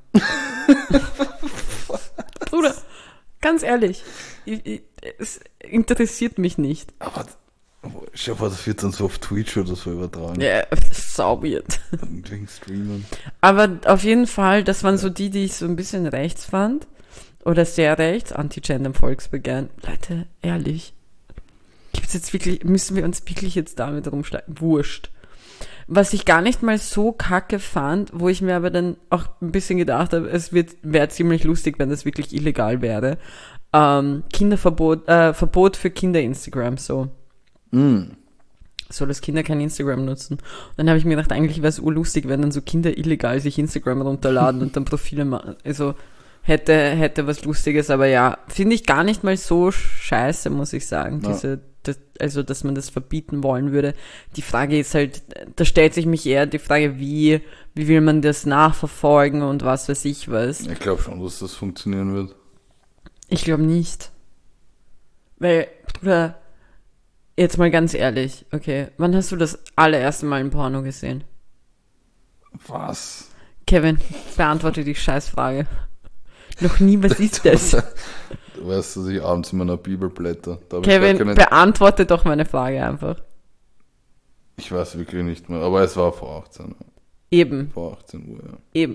Bruder, ganz ehrlich, ich, ich, es interessiert mich nicht. Aber, ich glaube, das wird dann so auf Twitch oder so übertragen. Ja, sau weird. Wegen Streamen. Aber auf jeden Fall, das waren so die, die ich so ein bisschen rechts fand. Oder sehr rechts, Anti-Gender-Volksbegehren. Leute, ehrlich. Gibt's jetzt wirklich, müssen wir uns wirklich jetzt damit rumschlagen? Wurscht. Was ich gar nicht mal so kacke fand, wo ich mir aber dann auch ein bisschen gedacht habe, es wird, wäre ziemlich lustig, wenn das wirklich illegal wäre. Ähm, Kinderverbot, äh, Verbot für Kinder-Instagram, so. Mm. So, dass Kinder kein Instagram nutzen. Und dann habe ich mir gedacht, eigentlich wäre es urlustig, wenn dann so Kinder illegal sich Instagram runterladen und dann Profile machen. Also, hätte, hätte was Lustiges, aber ja, finde ich gar nicht mal so scheiße, muss ich sagen. Ja. Diese, das, also, dass man das verbieten wollen würde. Die Frage ist halt, da stellt sich mich eher die Frage, wie, wie will man das nachverfolgen und was weiß ich was. Ich glaube schon, dass das funktionieren wird. Ich glaube nicht. Weil, Bruder, jetzt mal ganz ehrlich, okay, wann hast du das allererste Mal ein Porno gesehen? Was? Kevin, beantworte die Scheißfrage. Noch nie, was ist das? Du weißt, dass ich abends in meiner Bibel blätter. Da hab ich gar Kevin, keine- beantworte doch meine Frage einfach. Ich weiß wirklich nicht mehr, aber es war vor achtzehn. Eben, Vor achtzehn Uhr, ja. eben.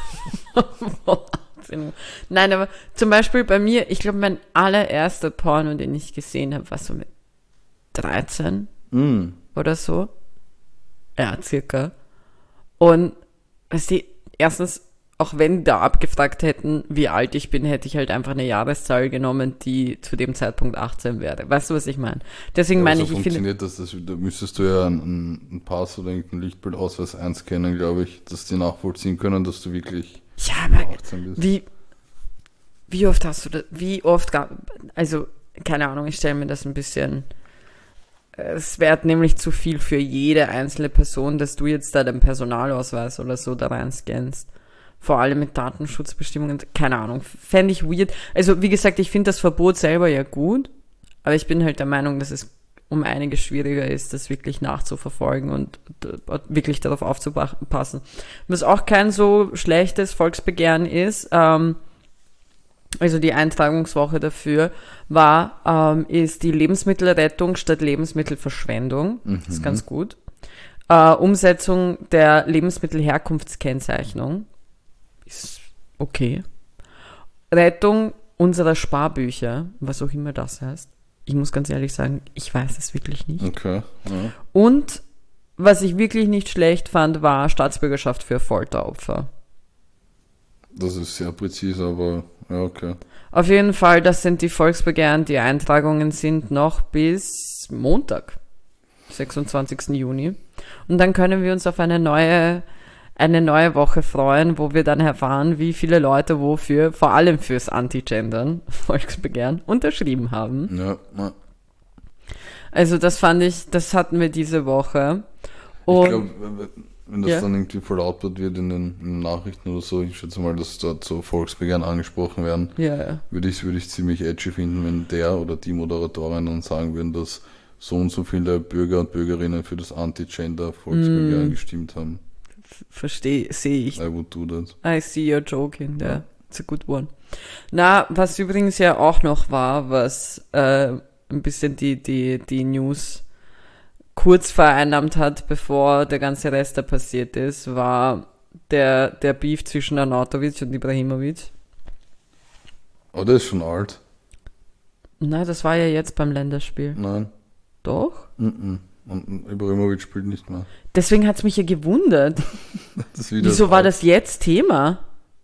achtzehn Uhr. Nein, aber zum Beispiel bei mir, ich glaube, mein allererster Porno, den ich gesehen habe, war so mit dreizehn Mm. oder so. Ja, circa. Und, weißt du, erstens, auch wenn die da abgefragt hätten, wie alt ich bin, hätte ich halt einfach eine Jahreszahl genommen, die zu dem Zeitpunkt achtzehn wäre. Weißt du, was ich meine? Deswegen Ja, meine so ich, ich finde, funktioniert das, das, da müsstest du ja einen, einen Pass oder irgendeinen Lichtbildausweis einscannen, glaube ich, dass die nachvollziehen können, dass du wirklich ja, aber achtzehn bist. wie, wie oft hast du das, wie oft gab, also, keine Ahnung, ich stelle mir das ein bisschen, es wäre nämlich zu viel für jede einzelne Person, dass du jetzt da den Personalausweis oder so da reinscannst. Vor allem mit Datenschutzbestimmungen, keine Ahnung, fände ich weird. Also, wie gesagt, ich finde das Verbot selber ja gut, aber ich bin halt der Meinung, dass es um einiges schwieriger ist, das wirklich nachzuverfolgen und äh, wirklich darauf aufzupassen. Was auch kein so schlechtes Volksbegehren ist, ähm, also die Eintragungswoche dafür war, ähm, ist die Lebensmittelrettung statt Lebensmittelverschwendung. Mhm. Das ist ganz gut. Äh, Umsetzung der Lebensmittelherkunftskennzeichnung ist okay. Rettung unserer Sparbücher, was auch immer das heißt. Ich muss ganz ehrlich sagen, ich weiß es wirklich nicht. Okay, ja. Und was ich wirklich nicht schlecht fand, war Staatsbürgerschaft für Folteropfer. Das ist sehr präzise, aber ja, okay. Auf jeden Fall, das sind die Volksbegehren. Die Eintragungen sind noch bis Montag, sechsundzwanzigsten Juni. Und dann können wir uns auf eine neue, eine neue Woche freuen, wo wir dann erfahren, wie viele Leute wofür, vor allem fürs Anti-Gendern, Volksbegehren, unterschrieben haben. Ja, ja. Also das fand ich, das hatten wir diese Woche. Und Ich glaube, wenn das Ja. dann irgendwie verlautbart wird in den, in den Nachrichten oder so, ich schätze mal, dass dort so Volksbegehren angesprochen werden, ja, ja. würde ich würde ich ziemlich edgy finden, wenn der oder die Moderatorin dann sagen würden, dass so und so viele Bürger und Bürgerinnen für das Anti-Gender-Volksbegehren Mm. gestimmt haben. Verstehe, sehe ich. I would do that. I see your joke in there. It's a good one. Na, was übrigens ja auch noch war, was äh, ein bisschen die, die, die News kurz vereinnahmt hat, bevor der ganze Rest da passiert ist, war der, der Beef zwischen Arnautovic und Ibrahimovic. Oh, der ist schon alt. Na, das war ja jetzt beim Länderspiel. Nein. Doch? Mm-mm. Und Ibrahimovic spielt nicht mehr. Deswegen hat es mich ja gewundert. Das Video Wieso ist war alt. das jetzt Thema?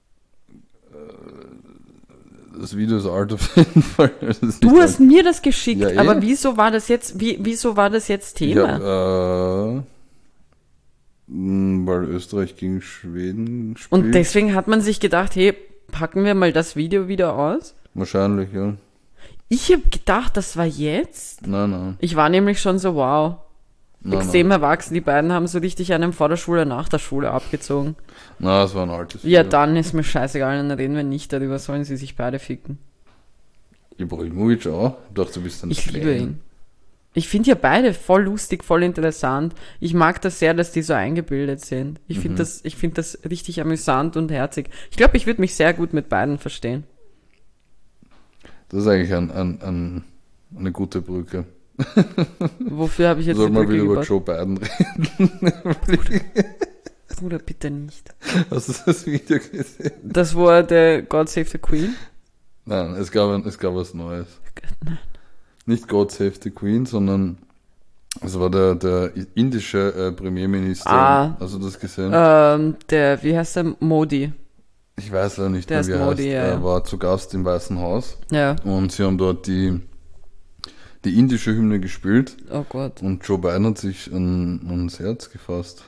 Das Video ist alt auf jeden Fall. Das ist Du nicht hast mir das geschickt, Ja, eh. aber wieso war das jetzt, wie, wieso war das jetzt alt. Thema? Ja, äh, mh, weil Österreich gegen Schweden spielt. Und deswegen hat man sich gedacht, hey, packen wir mal das Video wieder aus? Wahrscheinlich, ja. Ich habe gedacht, das war jetzt. Nein, nein. Ich war nämlich schon so, wow, nein extrem nein. erwachsen. Die beiden haben so richtig einen vor der Schule, nach der Schule abgezogen. Nein, es war ein altes Ja, Video. dann ist mir scheißegal, dann reden wir nicht darüber, sollen sie sich beide ficken. Ibrahimovic auch. Ich dachte, du bist ein Ich Fan. liebe ihn. Ich finde ja beide voll lustig, voll interessant. Ich mag das sehr, dass die so eingebildet sind. Ich finde Mhm. das, ich finde das richtig amüsant und herzig. Ich glaube, ich würde mich sehr gut mit beiden verstehen. Das ist eigentlich ein, ein, ein, eine gute Brücke. Wofür habe ich jetzt Sollen die wir Brücke wieder über gebaut? Joe Biden reden? Bruder, bitte nicht. Hast du das Video gesehen? Das war der God Save the Queen? Nein, es gab, ein- es gab was Neues. Nein. Nicht God Save the Queen, sondern es war der, der indische äh, Premierminister. Ah. Hast du das gesehen? Ähm, der, wie heißt der? Modi. Ich weiß leider nicht der mehr, wie ist er Modi, heißt. ja, Er ja. war zu Gast im Weißen Haus Ja. und sie haben dort die, die indische Hymne gespielt Oh Gott. und Joe Biden hat sich an, ans Herz gefasst.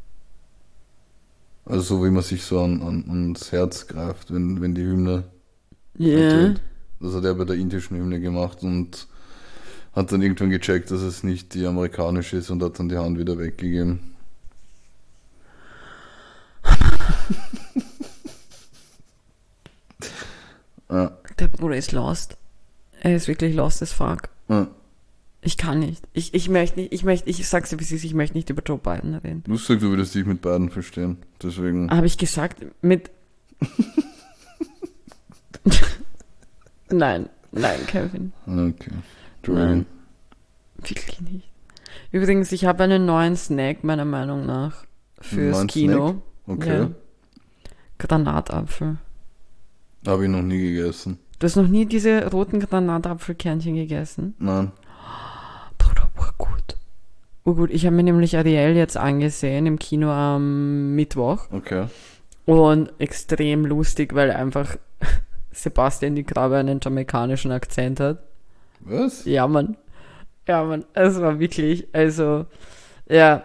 Also so wie man sich so an, an, ans Herz greift, wenn, wenn die Hymne Ja. ertönt. Das hat er bei der indischen Hymne gemacht und hat dann irgendwann gecheckt, dass es nicht die amerikanische ist und hat dann die Hand wieder weggegeben. ja, Der Bruder ist lost. Er ist wirklich lost as fuck. ja. Ich kann nicht. Ich, ich möchte nicht, ich möchte, ich sag's dir, wie es ist, ich möchte nicht über Joe Biden reden. Du hast gesagt, du würdest dich mit beiden verstehen. Deswegen. Habe ich gesagt, mit. Nein, nein, Kevin. Okay. Entschuldigung. Nein. Wirklich nicht. Übrigens, ich habe einen neuen Snack, meiner Meinung nach, fürs neuen Kino. Okay. Ja. Granatapfel. Habe ich noch nie gegessen. Du hast noch nie diese roten Granatapfelkernchen gegessen? Nein. Bruder, urgut. Urgut. Ich habe mir nämlich Ariel jetzt angesehen im Kino am Mittwoch. Okay. Und extrem lustig, weil einfach Sebastian die Grabe einen jamaikanischen Akzent hat. Was? Ja, Mann. Ja, Mann. Es war wirklich, also, ja.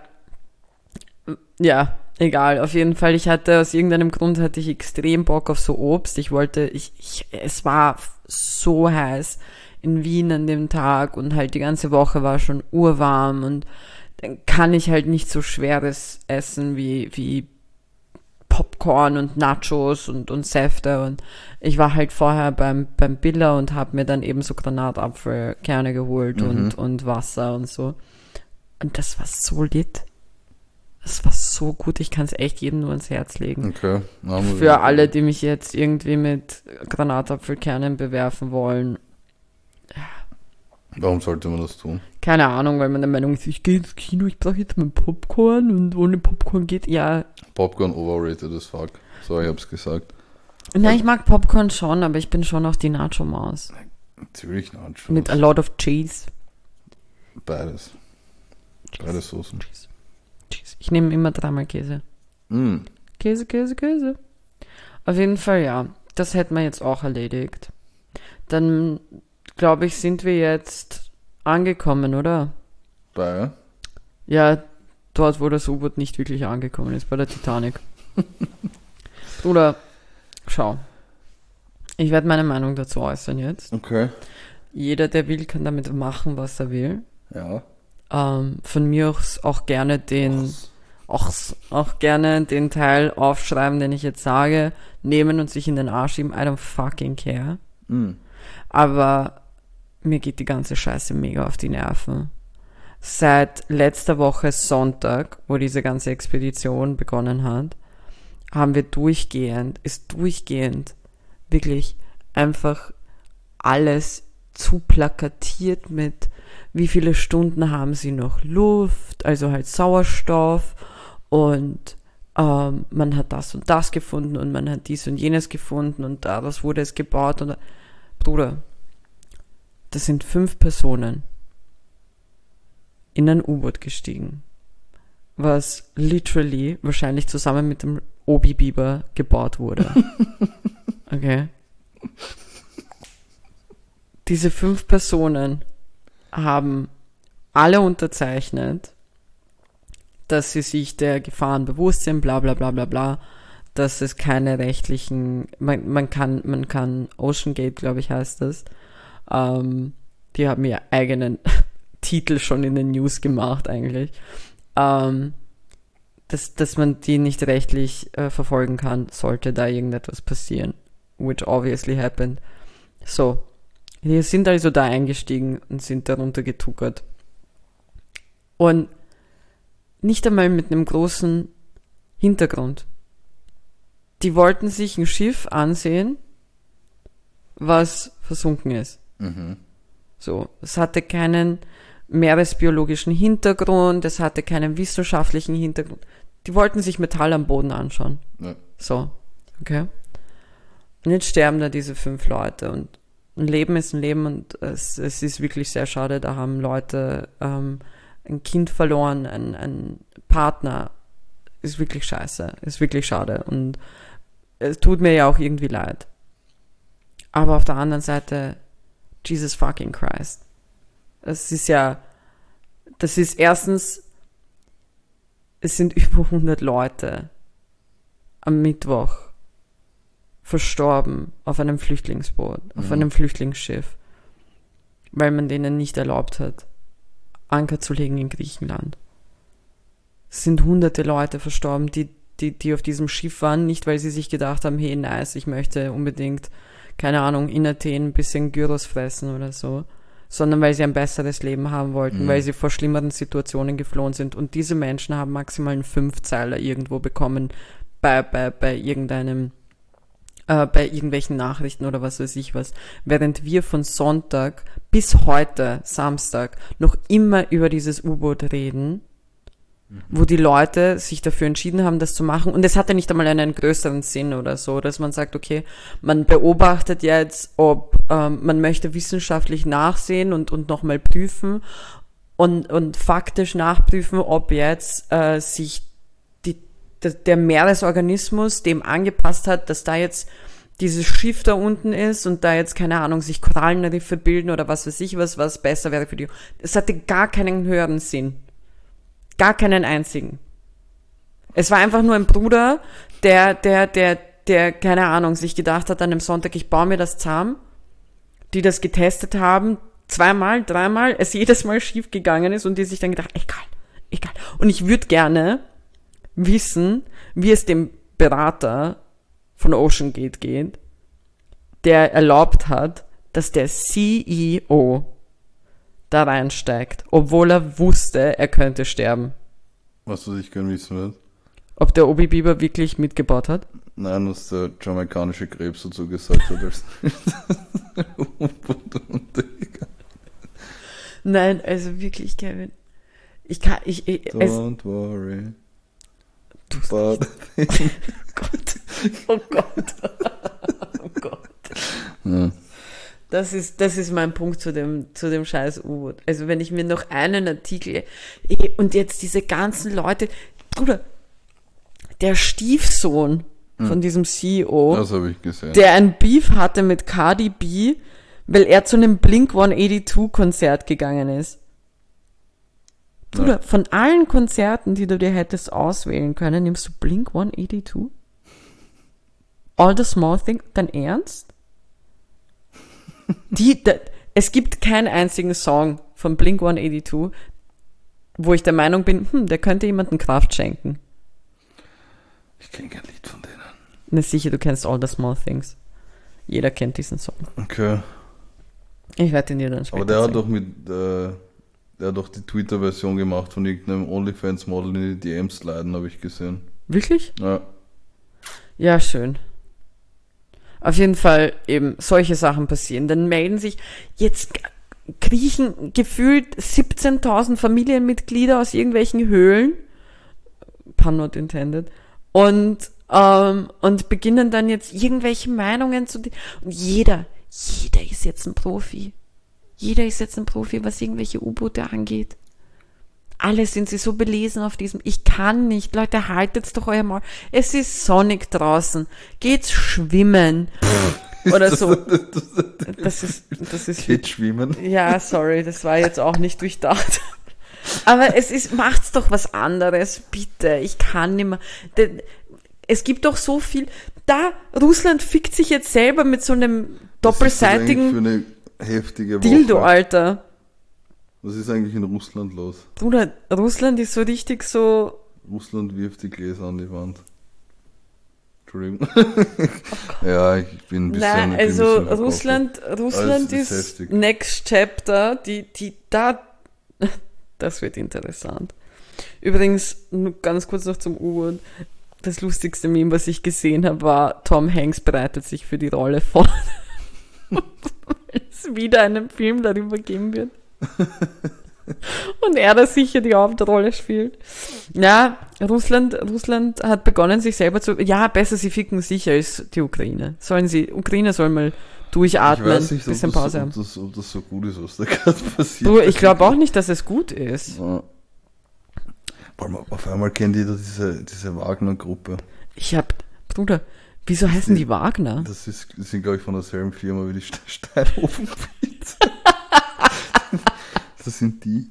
Ja, egal. Auf jeden Fall, ich hatte, aus irgendeinem Grund hatte ich extrem Bock auf so Obst. Ich wollte, ich, ich, es war so heiß in Wien an dem Tag und halt die ganze Woche war schon urwarm und dann kann ich halt nicht so schweres essen wie, wie Popcorn und Nachos und, und Säfte und ich war halt vorher beim, beim Billa und habe mir dann eben so Granatapfelkerne geholt Mhm. und, und Wasser und so. Und das war so lit. Das war so gut, ich kann es echt jedem nur ans Herz legen. Okay. Na, muss ich Für mal alle, die mich jetzt irgendwie mit Granatapfelkernen bewerfen wollen. Warum sollte man das tun? Keine Ahnung, weil man der Meinung ist, ich gehe ins Kino, ich brauche jetzt mein Popcorn und ohne Popcorn geht, ja. Popcorn overrated as fuck. So, ich hab's gesagt. Nein, ich mag Popcorn schon, aber ich bin schon auch die Nacho-Maus. Natürlich Nachos. Mit a lot of cheese. Beides. Beide Soßen. Cheese. Cheese. Ich nehme immer dreimal Käse. Mm. Käse, Käse, Käse. Auf jeden Fall, ja. Das hätten wir jetzt auch erledigt. Dann, glaube ich, sind wir jetzt angekommen, oder? Bei? Ja, dort, wo das U-Boot nicht wirklich angekommen ist, bei der Titanic. Oder, schau. Ich werde meine Meinung dazu äußern jetzt. Okay. Jeder, der will, kann damit machen, was er will. Ja. Ähm, von mir aus auch gerne den, auch, auch gerne den Teil aufschreiben, den ich jetzt sage, nehmen und sich in den Arsch schieben. I don't fucking care. Mm. Aber mir geht die ganze Scheiße mega auf die Nerven. Seit letzter Woche Sonntag, wo diese ganze Expedition begonnen hat, haben wir durchgehend, ist durchgehend wirklich einfach alles zu plakatiert mit, wie viele Stunden haben sie noch Luft, also halt Sauerstoff und ähm, man hat das und das gefunden und man hat dies und jenes gefunden und daraus wurde es gebaut und Bruder, das sind fünf Personen in ein U-Boot gestiegen, was literally wahrscheinlich zusammen mit dem Obi-Biber gebaut wurde. Okay. Diese fünf Personen haben alle unterzeichnet, dass sie sich der Gefahren bewusst sind, bla bla bla bla bla, dass es keine rechtlichen, man, man kann, man kann, OceanGate, glaube ich, heißt das, ähm, die haben ihr eigenen Titel schon in den News gemacht eigentlich, ähm, dass, dass man die nicht rechtlich äh, verfolgen kann, sollte da irgendetwas passieren, which obviously happened. So, die sind also da eingestiegen und sind darunter getuckert. Und nicht einmal mit einem großen Hintergrund. Die wollten sich ein Schiff ansehen, was versunken ist. Mhm. So, es hatte keinen meeresbiologischen Hintergrund, es hatte keinen wissenschaftlichen Hintergrund. Die wollten sich Metall am Boden anschauen. Ja. So, okay. Und jetzt sterben da diese fünf Leute und ein Leben ist ein Leben und es, es ist wirklich sehr schade. Da haben Leute ähm, ein Kind verloren, ein, ein Partner. Ist wirklich scheiße, ist wirklich schade und es tut mir ja auch irgendwie leid. Aber auf der anderen Seite, Jesus fucking Christ. Es ist ja, das ist erstens, es sind über hundert Leute am Mittwoch verstorben auf einem Flüchtlingsboot, auf Mhm. einem Flüchtlingsschiff, weil man denen nicht erlaubt hat, Anker zu legen in Griechenland. Es sind hunderte Leute verstorben, die, die, die auf diesem Schiff waren, nicht weil sie sich gedacht haben, hey nice, ich möchte unbedingt, keine Ahnung, in Athen ein bisschen Gyros fressen oder so, sondern weil sie ein besseres Leben haben wollten, Mhm. weil sie vor schlimmeren Situationen geflohen sind. Und diese Menschen haben maximal einen Fünfzeiler irgendwo bekommen bei, bei, bei irgendeinem, äh, bei irgendwelchen Nachrichten oder was weiß ich was. Während wir von Sonntag bis heute, Samstag, noch immer über dieses U-Boot reden, wo die Leute sich dafür entschieden haben, das zu machen. Und es hatte nicht einmal einen größeren Sinn oder so, dass man sagt, okay, man beobachtet jetzt, ob ähm, man möchte wissenschaftlich nachsehen und, und nochmal prüfen und, und faktisch nachprüfen, ob jetzt äh, sich die, der, der Meeresorganismus dem angepasst hat, dass da jetzt dieses Schiff da unten ist und da jetzt, keine Ahnung, sich Korallenriffe bilden oder was weiß ich was, was besser wäre für die. Es hatte gar keinen höheren Sinn. Gar keinen einzigen. Es war einfach nur ein Bruder, der, der, der, der, keine Ahnung, sich gedacht hat an einem Sonntag, ich baue mir das zusammen, die das getestet haben, zweimal, dreimal, es jedes Mal schief gegangen ist und die sich dann gedacht, egal, egal. Und ich würde gerne wissen, wie es dem Berater von OceanGate geht, der erlaubt hat, dass der C E O da reinsteigt, obwohl er wusste, er könnte sterben. Was du dich gerne wissen willst? Ob der Obi Biber wirklich mitgebaut hat? Nein, was der jamaikanische Krebs dazu gesagt hat. Als Nein, also wirklich, Kevin. Ich kann, ich, ich es, Don't worry. du But Gott. Oh Gott. Oh Gott. ja. Das ist, das ist mein Punkt zu dem, zu dem scheiß U-Boot. Also wenn ich mir noch einen Artikel, eh, und jetzt diese ganzen Leute, Bruder, der Stiefsohn von Hm. diesem C E O, Das habe ich gesehen. der ein Beef hatte mit Cardi B, weil er zu einem Blink hundertzweiundachtzig Konzert gegangen ist. Bruder, Ja. von allen Konzerten, die du dir hättest auswählen können, nimmst du Blink hundertzweiundachtzig? All the Small Things? Dein Ernst? Die, da, es gibt keinen einzigen Song von Blink hundertzweiundachtzig, wo ich der Meinung bin, hm, der könnte jemandem Kraft schenken. Ich kenne kein Lied von denen. Na sicher, du kennst All the Small Things. Jeder kennt diesen Song. Okay. Ich werde ihn dir dann später Aber der hat zeigen. doch mit, äh, der hat doch die Twitter-Version gemacht von irgendeinem OnlyFans-Model in die D Ms sliden, habe ich gesehen. Wirklich? Ja. Ja, schön. Auf jeden Fall eben solche Sachen passieren. Dann melden sich, jetzt kriechen gefühlt siebzehntausend Familienmitglieder aus irgendwelchen Höhlen, pun not intended, und, ähm, und beginnen dann jetzt irgendwelche Meinungen zu, und jeder, jeder ist jetzt ein Profi. Jeder ist jetzt ein Profi, was irgendwelche U-Boote angeht. alle sind sie so belesen auf diesem, ich kann nicht, Leute, haltet's doch euer Maul. Es ist sonnig draußen. Geht's schwimmen. Oder so. Das ist, das ist. Geht schwimmen. Ja, sorry, das war jetzt auch nicht durchdacht. Aber es ist, macht's doch was anderes, bitte. Ich kann nicht mehr. Es gibt doch so viel. Da, Russland fickt sich jetzt selber mit so einem doppelseitigen für eine heftige Woche. Dildo, Alter. Was ist eigentlich in Russland los? Bruder, Russland ist so richtig so. Russland wirft die Gläser an die Wand. Entschuldigung. Ja, ich bin ein bisschen. Nein, also Russland, Russland ist, ist Next Chapter, die, die, da, das wird interessant. Übrigens, nur ganz kurz noch zum U-Boot. Das lustigste Meme, was ich gesehen habe, war, Tom Hanks bereitet sich für die Rolle vor. Weil es wieder einen Film darüber geben wird. Und er da sicher die Hauptrolle spielt. Ja, Russland, Russland hat begonnen, sich selber zu, ja, besser sie ficken sich als die Ukraine. Sollen sie, Ukraine soll mal durchatmen, ein bisschen Pause haben. Ob das, ob das so gut ist, was da gerade passiert. Du, ich glaube auch nicht, dass es gut ist. Ja. Auf einmal kennt jeder diese, diese Wagner-Gruppe. Ich hab, Bruder, wieso heißen die, die Wagner? Das, ist, das sind, glaube ich, von derselben Firma wie die Steinofenpizza. Das sind die.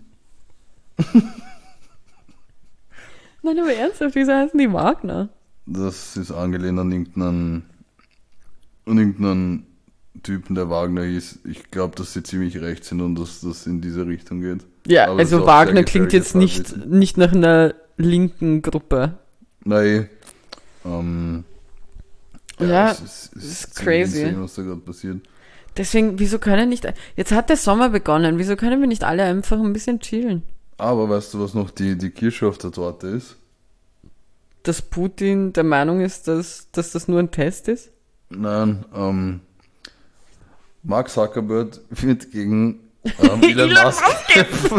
Nein, aber ernsthaft, wieso heißen die Wagner? Das ist angelehnt an irgendeinen, an irgendeinen Typen, der Wagner hieß. Ich glaube, dass sie ziemlich recht sind und dass das in diese Richtung geht. Ja, aber also Wagner klingt jetzt nicht, nicht nach einer linken Gruppe. Nein. Ähm, ja, ja, es ist, es ist, ist crazy. Insane, was da gerade passiert. Deswegen, wieso können nicht, jetzt hat der Sommer begonnen, wieso können wir nicht alle einfach ein bisschen chillen? Aber weißt du, was noch die, die Kirsche auf der Torte ist? Dass Putin der Meinung ist, dass, dass das nur ein Test ist? Nein, ähm, Mark Zuckerberg wird gegen ähm, Elon Musk kämpfen.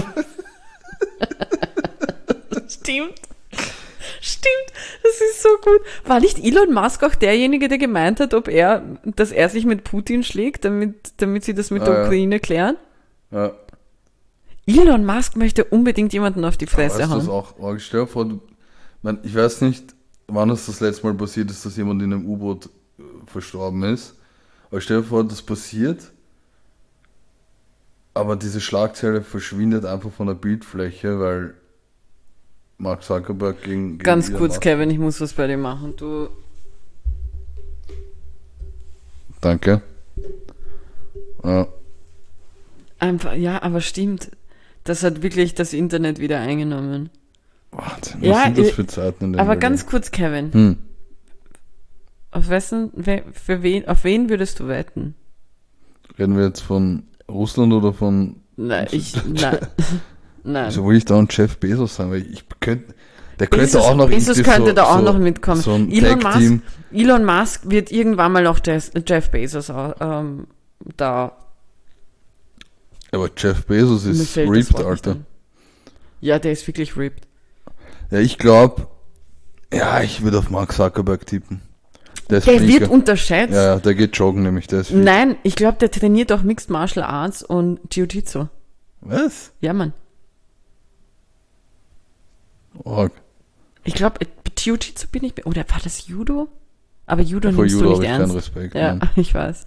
Stimmt. Stimmt, das ist so gut. War nicht Elon Musk auch derjenige, der gemeint hat, ob er, dass er sich mit Putin schlägt, damit, damit sie das mit ah, der Ukraine ja. klären? Ja. Elon Musk möchte unbedingt jemanden auf die Fresse weißt hauen. Das auch, oh, stell dir vor, du, man, ich weiß nicht, wann es das letzte Mal passiert ist, dass jemand in einem U-Boot äh, verstorben ist. Aber stell dir vor, das passiert, aber diese Schlagzeile verschwindet einfach von der Bildfläche, weil Mark Zuckerberg gegen, gegen Ganz kurz, Musk. Kevin, ich muss was bei dir machen. Du. Danke. Ja. Einfach, ja, aber stimmt. Das hat wirklich das Internet wieder eingenommen. Wahnsinn, was ja, sind das für Zeiten in der Aber Welt? ganz kurz, Kevin. Hm. Auf wessen, für wen, auf wen würdest du wetten? Reden wir jetzt von Russland oder von... Nein, ich... Nein. Nein. Also will ich da einen Jeff Bezos sagen, weil ich könnte, der könnte Bezos, auch noch Bezos könnte so, da auch so, noch mitkommen. So ein Elon, Musk, Tag-Team. Elon Musk wird irgendwann mal auch Jeff, Jeff Bezos ähm, da. Aber Jeff Bezos ist ripped, Alter. Ja, der ist wirklich ripped. Ja, ich glaube, ja, ich würde auf Mark Zuckerberg tippen. Der, ist der wird unterschätzt. Ja, ja, der geht joggen nämlich. Der ist Nein, ich glaube, der trainiert auch Mixed Martial Arts und Jiu-Jitsu. Was? Ja, Mann. Oh. Ich glaube, Jiu-Jitsu bin ich... Oder war das Judo? Aber Judo Vor nimmst Judo du nicht ernst. Keinen Respekt, ja, nein. Ich weiß.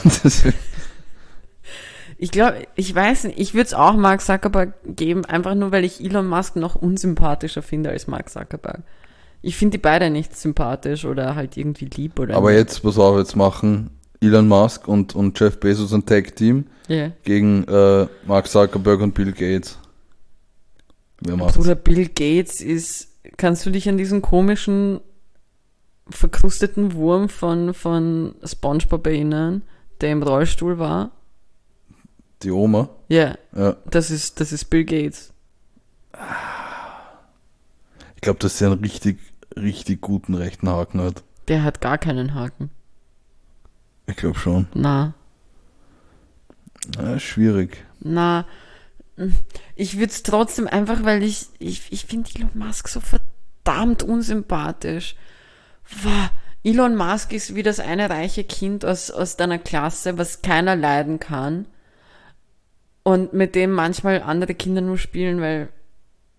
Ich glaube, ich weiß nicht, ich würde es auch Mark Zuckerberg geben, einfach nur, weil ich Elon Musk noch unsympathischer finde als Mark Zuckerberg. Ich finde die beide nicht sympathisch oder halt irgendwie lieb oder. Aber nicht. jetzt, pass auf, jetzt machen Elon Musk und, und Jeff Bezos ein Tag-Team yeah. gegen äh, Mark Zuckerberg und Bill Gates. Wer macht's? Oder Bill Gates ist, kannst du dich an diesen komischen verkrusteten Wurm von, von SpongeBob erinnern, der im Rollstuhl war? Die Oma? Yeah. Ja. Das ist, das ist Bill Gates. Ich glaube, dass er einen richtig, richtig guten rechten Haken hat. Der hat gar keinen Haken. Ich glaube schon. Na. Na, schwierig. Na, ich würde es trotzdem einfach, weil ich, ich, ich finde Elon Musk so verdammt unsympathisch. Wow. Elon Musk ist wie das eine reiche Kind aus, aus deiner Klasse, was keiner leiden kann. Und mit dem manchmal andere Kinder nur spielen, weil,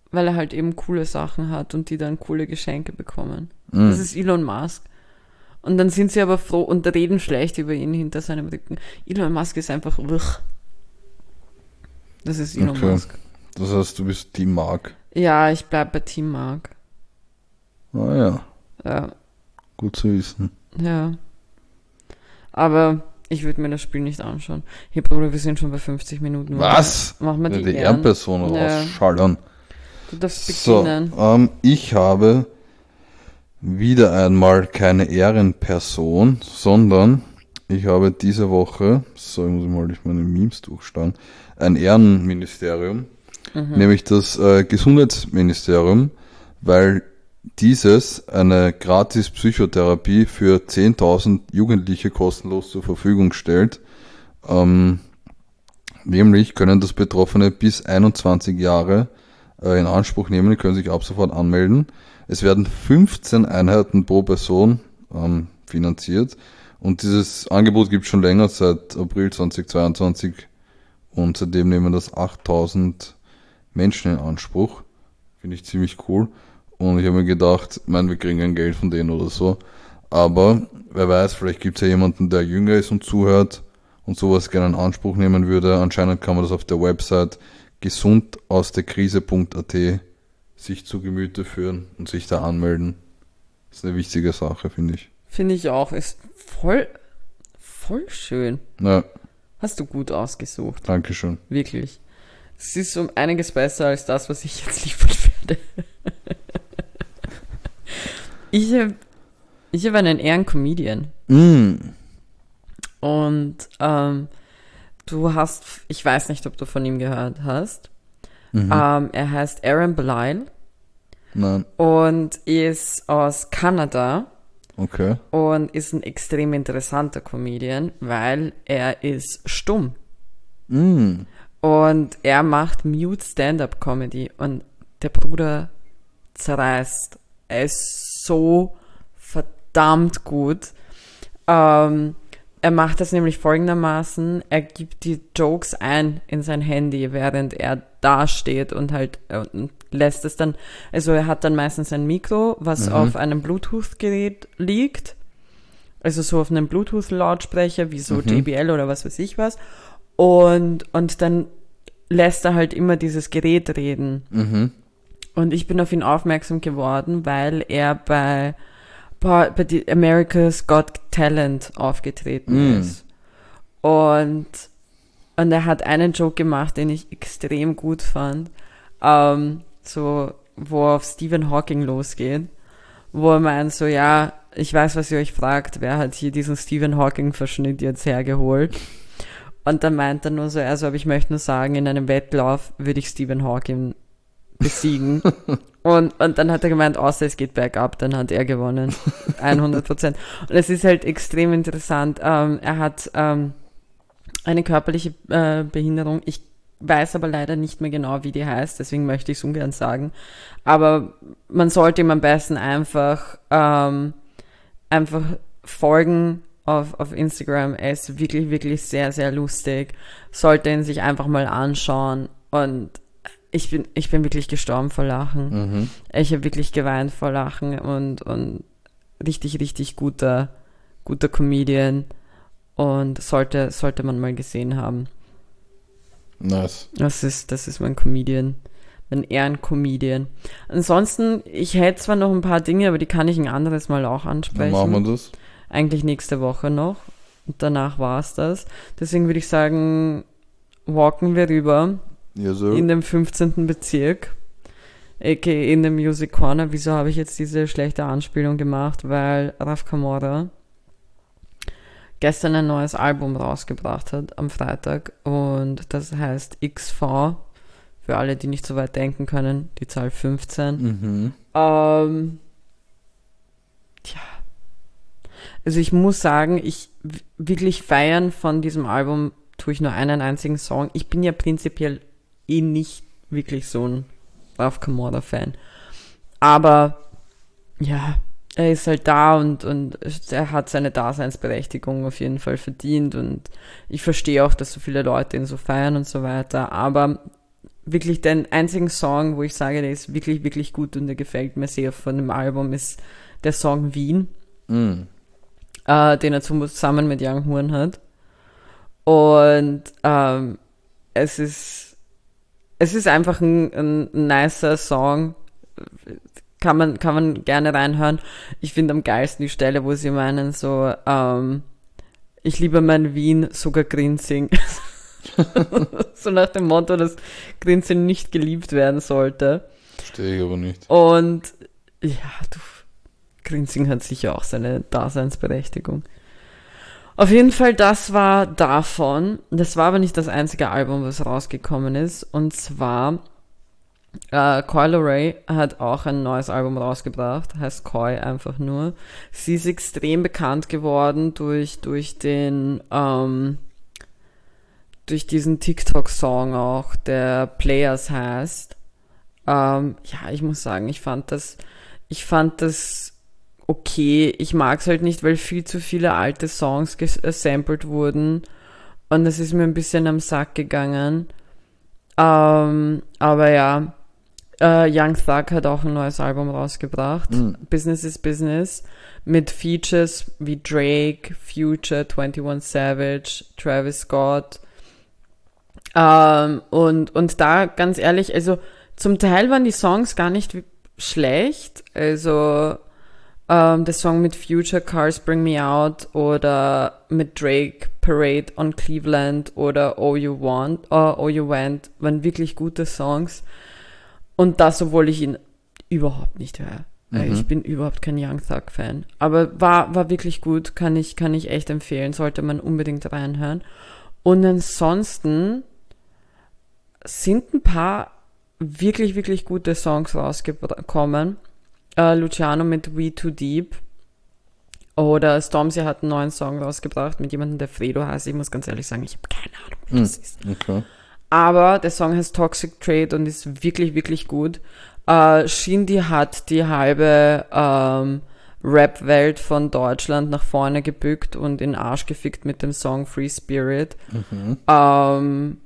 weil er halt eben coole Sachen hat und die dann coole Geschenke bekommen. Mhm. Das ist Elon Musk. Und dann sind sie aber froh und reden schlecht über ihn hinter seinem Rücken. Elon Musk ist einfach wich. Das ist Elon Okay. Musk. Das heißt, du bist Team Mark. Ja, ich bleib bei Team Mark. Ah ja, Ja, gut zu wissen. ja. Aber ich würde mir das Spiel nicht anschauen. Hey Bruder, wir sind schon bei fünfzig Minuten. Was? Machen wir Ja, die, die Ehren? Ehrenperson Ja. rausschallern. Du darfst So, beginnen. ähm, ich habe wieder einmal keine Ehrenperson, sondern ich habe diese Woche, so ich muss mal durch meine Memes durchschauen, ein Ehrenministerium, Mhm. nämlich das äh, Gesundheitsministerium, weil dieses eine gratis Psychotherapie für zehntausend Jugendliche kostenlos zur Verfügung stellt. Ähm, nämlich können das Betroffene bis einundzwanzig Jahre äh, in Anspruch nehmen, die können sich ab sofort anmelden. Es werden fünfzehn Einheiten pro Person ähm, finanziert und dieses Angebot gibt es schon länger, seit April zweitausendzweiundzwanzig, und seitdem nehmen das achttausend Menschen in Anspruch. Finde ich ziemlich cool. Und ich habe mir gedacht, ich meine, wir kriegen kein Geld von denen oder so, aber wer weiß, vielleicht gibt es ja jemanden, der jünger ist und zuhört und sowas gerne in Anspruch nehmen würde. Anscheinend kann man das auf der Website gesundausderkrise punkt a t sich zu Gemüte führen und sich da anmelden. Das ist eine wichtige Sache, finde ich. Finde ich auch. Ist voll, voll schön. Ja, Hast du gut ausgesucht. Dankeschön. Wirklich. Es ist um einiges besser als das, was ich jetzt liefern werde. ich habe ich hab einen Ehrencomedian. Mm. Und ähm, du hast, ich weiß nicht, ob du von ihm gehört hast. Mhm. Ähm, er heißt Aaron Belial Nein, und ist aus Kanada okay. und ist ein extrem interessanter Comedian, weil er ist stumm. Mm. Und er macht Mute Stand-Up-Comedy und der Bruder zerreißt. Er ist so verdammt gut. Ähm, er macht das nämlich folgendermaßen, er gibt die Jokes ein in sein Handy, während er da steht und halt äh, und lässt es dann, also er hat dann meistens ein Mikro, was Mhm. auf einem Bluetooth-Gerät liegt, also so auf einem Bluetooth-Lautsprecher, wie so Mhm. J B L oder was weiß ich was, und, und dann lässt er halt immer dieses Gerät reden. Mhm. Und ich bin auf ihn aufmerksam geworden, weil er bei, bei, bei die America's Got Talent aufgetreten Mm. ist. Und, und er hat einen Joke gemacht, den ich extrem gut fand. Ähm, so, wo auf Stephen Hawking losgeht. Wo er meint so, ja, ich weiß, was ihr euch fragt, wer hat hier diesen Stephen Hawking-Verschnitt jetzt hergeholt? Und dann meint er nur so, also, aber ich möchte nur sagen, in einem Wettlauf würde ich Stephen Hawking besiegen. und, und dann hat er gemeint, außer es geht bergab, dann hat er gewonnen. hundert Prozent. Und es ist halt extrem interessant. Ähm, er hat ähm, eine körperliche äh, Behinderung. Ich weiß aber leider nicht mehr genau, wie die heißt, deswegen möchte ich es ungern sagen. Aber man sollte ihm am besten einfach, ähm, einfach folgen auf, auf Instagram. Er ist wirklich, wirklich sehr, sehr lustig. Sollte ihn sich einfach mal anschauen. Und ich bin, ich bin wirklich gestorben vor Lachen. Mhm. Ich habe wirklich geweint vor Lachen und, und richtig, richtig guter, guter Comedian. Und sollte, sollte man mal gesehen haben. Nice. Das ist, das ist mein Comedian. Mein Ehrencomedian. Ansonsten, ich hätte zwar noch ein paar Dinge, aber die kann ich ein anderes Mal auch Dann ansprechen. machen wir das. Eigentlich nächste Woche noch. Und danach war es das. Deswegen würde ich sagen, walken wir rüber Ja, so. in den fünfzehnten Bezirk. A K A in the Music Corner. Wieso habe ich jetzt diese schlechte Anspielung gemacht? Weil Raf Kamora gestern ein neues Album rausgebracht hat am Freitag und das heißt X V, für alle, die nicht so weit denken können, die Zahl fünfzehn. Mhm. Ähm, tja. Also ich muss sagen, ich w- wirklich feiern von diesem Album tue ich nur einen einzigen Song. Ich bin ja prinzipiell eh nicht wirklich so ein Raf Kamora-Fan. Aber ja, er ist halt da und, und er hat seine Daseinsberechtigung auf jeden Fall verdient und ich verstehe auch, dass so viele Leute ihn so feiern und so weiter, aber wirklich den einzigen Song, wo ich sage, der ist wirklich, wirklich gut und der gefällt mir sehr von dem Album, ist der Song Wien, Mm. äh, den er zusammen mit Young Horn hat. Und ähm, es ist es ist einfach ein, ein nicer Song. Kann man, kann man gerne reinhören. Ich finde am geilsten die Stelle, wo sie meinen so, ähm, ich liebe mein Wien, sogar Grinzing. So nach dem Motto, dass Grinzing nicht geliebt werden sollte. Verstehe ich aber nicht. Und ja, du, Grinzing hat sicher auch seine Daseinsberechtigung. Auf jeden Fall, das war davon. Das war aber nicht das einzige Album, was rausgekommen ist. Und zwar, äh, Coi Leray hat auch ein neues Album rausgebracht, heißt Coi einfach nur. Sie ist extrem bekannt geworden durch, durch den, ähm, durch diesen TikTok-Song auch, der Players heißt. Ähm, ja, ich muss sagen, ich fand das, ich fand das okay. Ich mag es halt nicht, weil viel zu viele alte Songs gesampelt wurden und das ist mir ein bisschen am Sack gegangen. Ähm, aber ja, äh, Young Thug hat auch ein neues Album rausgebracht, Mm. Business is Business, mit Features wie Drake, Future, einundzwanzig Savage, Travis Scott. Ähm, und, und da, ganz ehrlich, also zum Teil waren die Songs gar nicht schlecht. Also ähm, der Song mit Future, Cars Bring Me Out, oder mit Drake, Parade on Cleveland, oder Oh You Want, uh, Oh You Went, waren wirklich gute Songs. Und das, obwohl ich ihn überhaupt nicht höre. Mhm. Ich bin überhaupt kein Young Thug Fan. Aber war, war wirklich gut, kann ich, kann ich echt empfehlen, sollte man unbedingt reinhören. Und ansonsten sind ein paar wirklich, wirklich gute Songs rausgekommen. Uh, Luciano mit We Too Deep. Oder Stormzy hat einen neuen Song rausgebracht mit jemandem, der Fredo heißt. Ich muss ganz ehrlich sagen, ich habe keine Ahnung, wie das ist. Okay. Aber der Song heißt Toxic Trade und ist wirklich, wirklich gut. Uh, Shindy hat die halbe ähm, Rap-Welt von Deutschland nach vorne gebückt und in den Arsch gefickt mit dem Song Free Spirit. Mhm. Ähm,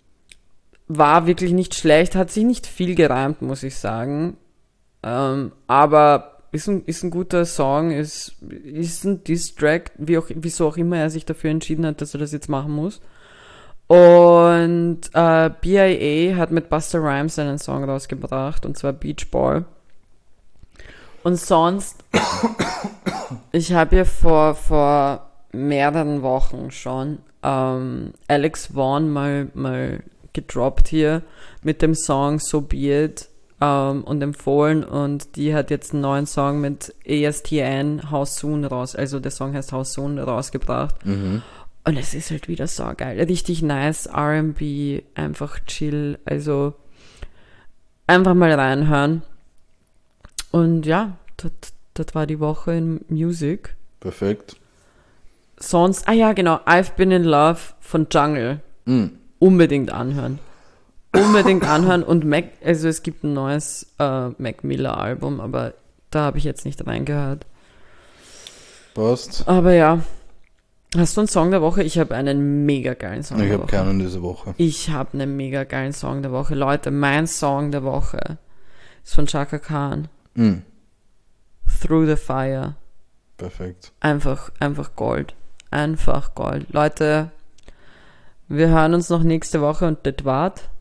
war wirklich nicht schlecht, hat sich nicht viel gereimt, muss ich sagen. Ähm, aber ist ein, ist ein guter Song, ist, ist ein Diss-Track, wie auch, wieso auch immer er sich dafür entschieden hat, dass er das jetzt machen muss. Und äh, B I A hat mit Busta Rhymes einen Song rausgebracht, und zwar Beach Ball. Und sonst, ich habe ja vor, vor mehreren Wochen schon ähm, Alex Vaughn mal, mal gedroppt hier mit dem Song So Be It ähm, und empfohlen, und die hat jetzt einen neuen Song mit A S T N, How Soon, raus, also der Song heißt How Soon, rausgebracht. Mhm. Und es ist halt wieder so geil. Richtig nice, R and B, einfach chill. Also einfach mal reinhören. Und ja, das, das war die Woche in Music. Perfekt. Sonst, ah ja, genau, I've Been in Love von Jungle. Mhm. Unbedingt anhören. Unbedingt anhören. Und Mac, also es gibt ein neues äh, Mac Miller Album, aber da habe ich jetzt nicht reingehört. Passt. Aber ja. Hast du einen Song der Woche? Ich habe einen mega geilen Song Ich der habe Woche. keinen diese Woche. Ich habe einen mega geilen Song der Woche. Leute, mein Song der Woche ist von Chaka Khan. Mhm. Through the Fire. Perfekt. Einfach, einfach Gold. Einfach Gold. Leute, wir hören uns noch nächste Woche und das war's.